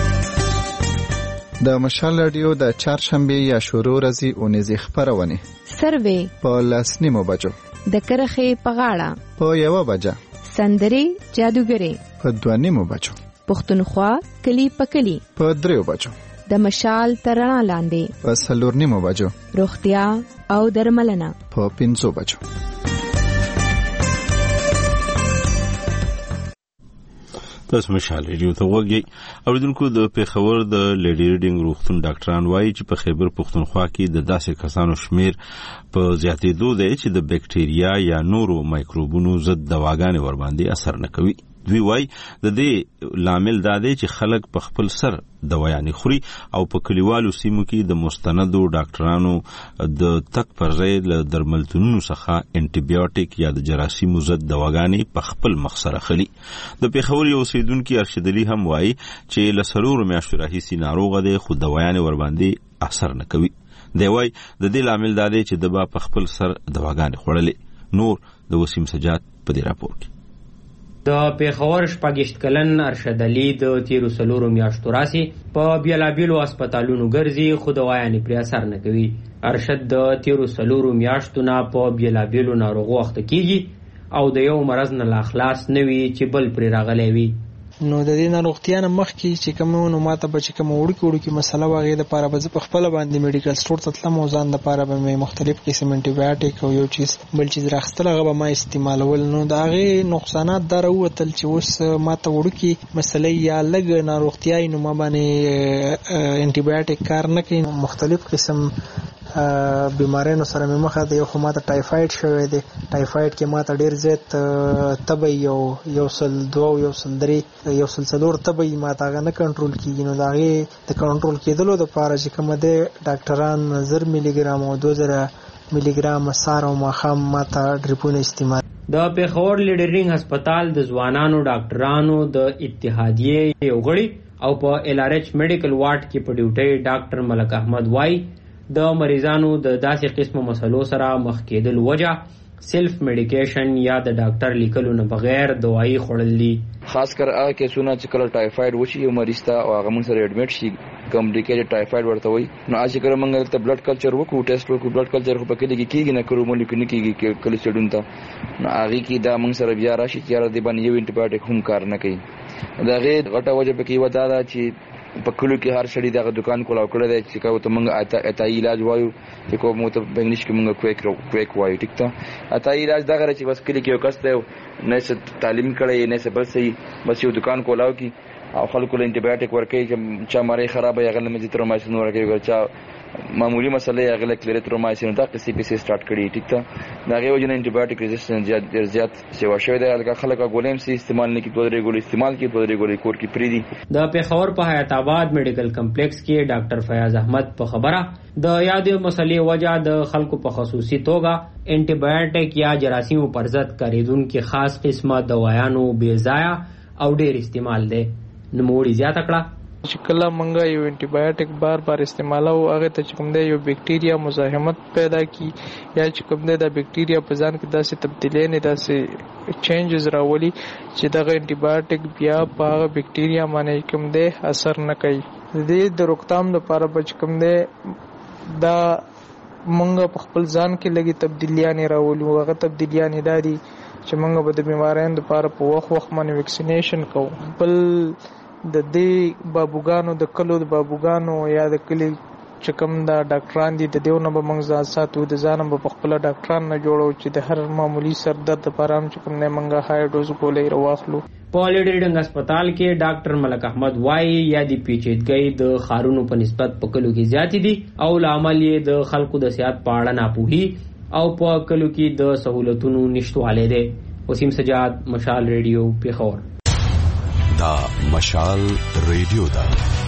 د مشال رادیو د چهارشنبه یا شروع ورځې اونیزې خبرونه سروې په لسنیمو بجو د کرخې په غاړه په 1 بجه سندري جادوګري په 2 بجو پښتونخوا کلی په کلی په 3 بجو د مشال ترنا لاندې په 4 بجو روغتیا او درملنه په 5 بجو. تاسو مشال ریډیو ته وګورئ. اوریدونکو د پیښور د لیډي ریډینګ روغتون ډاکټران وایي چې په خیبر پښتونخوا کې د داسې کسانو شمیر په زیاتېدو دی چې د بکټریا یا نورو مایکروبونو ضد دواګانې ور باندې اثر نه کوي. دوی وایي د دې لامل دا دی چې خلک په خپل سر دوايانې خوري او په کلیوالو سیمو کې د مستندو ډاکټرانو د تک پر ځای له درملتونونو څخه انټي بایوټیک یا د جراثیمو ضد دواګانې په خپل مخ سره خلي. د پیښور یو اوسیدونکي ارشد علي هم وایي چې له 3 میاشتو راهیسې ناروغه دی خو دوايانې ور باندې اثر نه کوي. دی وایي د دې لامل دا دی چې د با په خپل سر دواګانې خوړلې. نور د وسیم سجاد په دې راپور کې د پیښور 28 کلن ارشد علي د 13 میاشتو راسي په بیلابیلو هسپتالونو ګرځي خو دوايانې پر اثر نه کوي. ارشد د 13 میاشتو نه په بیلابیلو ناروغو وخت کیږي او د یو مرض نه لا خلاص نه وي چې بل پر راغلی وي. نو د دې ناروغتیا نه مخکې چې کومونو ماته به چې کوم وړوکی مسله واغې د پاره به په خپل باندې میډیکل سٹور ته تلم او ځان د پاره به مختلف قسم انټي بایوټیک او یو چیز بل چیز راخستل هغه به ما استعمالول. نو دا غي نقصانات دار وتل چې اوس ماته وړوکی مسله یا لګ ناروغتیا نو ما باندې انټي بایوټیک کار نه کوي. مختلف قسم بیمارانو سره مې مخه ده. یو ماته ټایفاید شوی دی. ټایفاید کې ماته ډیر زیات تبي یو سل 2 یو سل 3 یو سل 4 تبي ماته هغه نه کنټرول کیږي. نو داغه د کنټرول کېدلو د لپاره چې کوم ده ډاکټران 1000 ملي ګرام او 2000 ملي ګرام سار او مخام ماته ډریپونه استعمال. د پیښور لیډرینګ هسپتال د ځوانانو ډاکټرانو د اتحادیې یو غړي او په LRH میډیکل وارډ کې په ډیوټي ډاکټر ملک احمد وای د مریضانو د داسې قسمه مسلو سره مخ کېدل وجه سیلف میډیکیشن یا د ډاکټر لیکلو نه بغیر دوايي خوړل دي. خاص کر هغه کیسونه چې کله ټایفاید وشي یو مریض ته او هغه موږ سره اډمیټ شي کمپلیکیټډ ټایفاید ورته وي. نو اځ کله موږ ته بلډ کلچر وکړو ټیسټ وکړو. بلډ کلچر خو پکې کېږي نه کړو مولې کې نه کېږي کله چډون ته. نو هغه کې دا موږ سره بیا راشي چې را دي باندې یو انټي بایوټیک هم کار نه کوي. دا غي غټه وجه پکې ودا دا چې په کلو کې هر شړی دغه دکان کولاو کړی دی چې کوم ته موږ اتای علاج وایو چې کوم ته په انګلیش کې موږ کویک وایو. ټیک ته اتای علاج دغه چې بس کلی کې یو کس دی نه څه تعلیم کړی نه څه بل څه بس یو دکان کولاو کی او خلکو له انټي بایوټیک ورکوي چې چا مری خراب یا غل مې ترومایسین ورکوي چا معمولی مسله یا غل کلریترومایسین دا قصې په سٹارټ کړي. ټیک ته دا غي وجنه انټي بایوټیک ریزिस्टेंस زیات سیوا شوی دی. هغه خلک غولیم سي استعمال نه کی 2 ګولې استعمال کی 2 ګولې کور کې پری دي. د پیښور په حیات آباد میډیکل کمپلیکس کې ډاکټر فیاض احمد په خبره د یادې مسلې وجه د خلکو په خصوصي توګه انټي بایوټیک یا جراثیمو پر ضد کاریدونکو خاص قسمه دوايانو بے ضایع او ډیر استعمال دي. نموړي زیات کړه چې کله مونږه یو انټي بایوټیک بار استعمالو هغه ته چې کوم دی یو بکټیریا مزاحمت پیدا کی یا چې کوم دی د بکټیریا په ځان کې داسې تبدیلی نه داسې چینجز راولي چې دغه انټي بایوټیک بیا په هغه بکټیریا باندې کوم دی اثر نه کوي. د روکتام لپاره بچ کوم دی دا مونږ په خپل ځان کې لګي تبدیلیاں راولو. هغه تبدیلیاں دادي چې مونږ به د بیماریانو لپاره په وخت باندې ویکسینیشن کوو. بل د دې بابوګانو د کلو د بابوګانو یا د کلی چې کوم دا ډاکټران دي د دیونه به موږ ځان ساتو. د ځانم په خپل ډاکټران نه جوړو چې د هر معمولی سر درد لپاره هم چې کوم نه منګه های ډوز ګولې راواخلو. په لیډرینګ هسپتال کې ډاکټر ملک احمد وایي یا د پیچیدګۍ د خارونو په نسبت په کلو کې زیات دي او لامل یې د خلکو د صحت په اړه ناپوهي او په کلو کې د سہولتونو نشټوالی دی. وسیم سجاد، مشال ریډیو، پیښور. دا مشال ریډیو ده.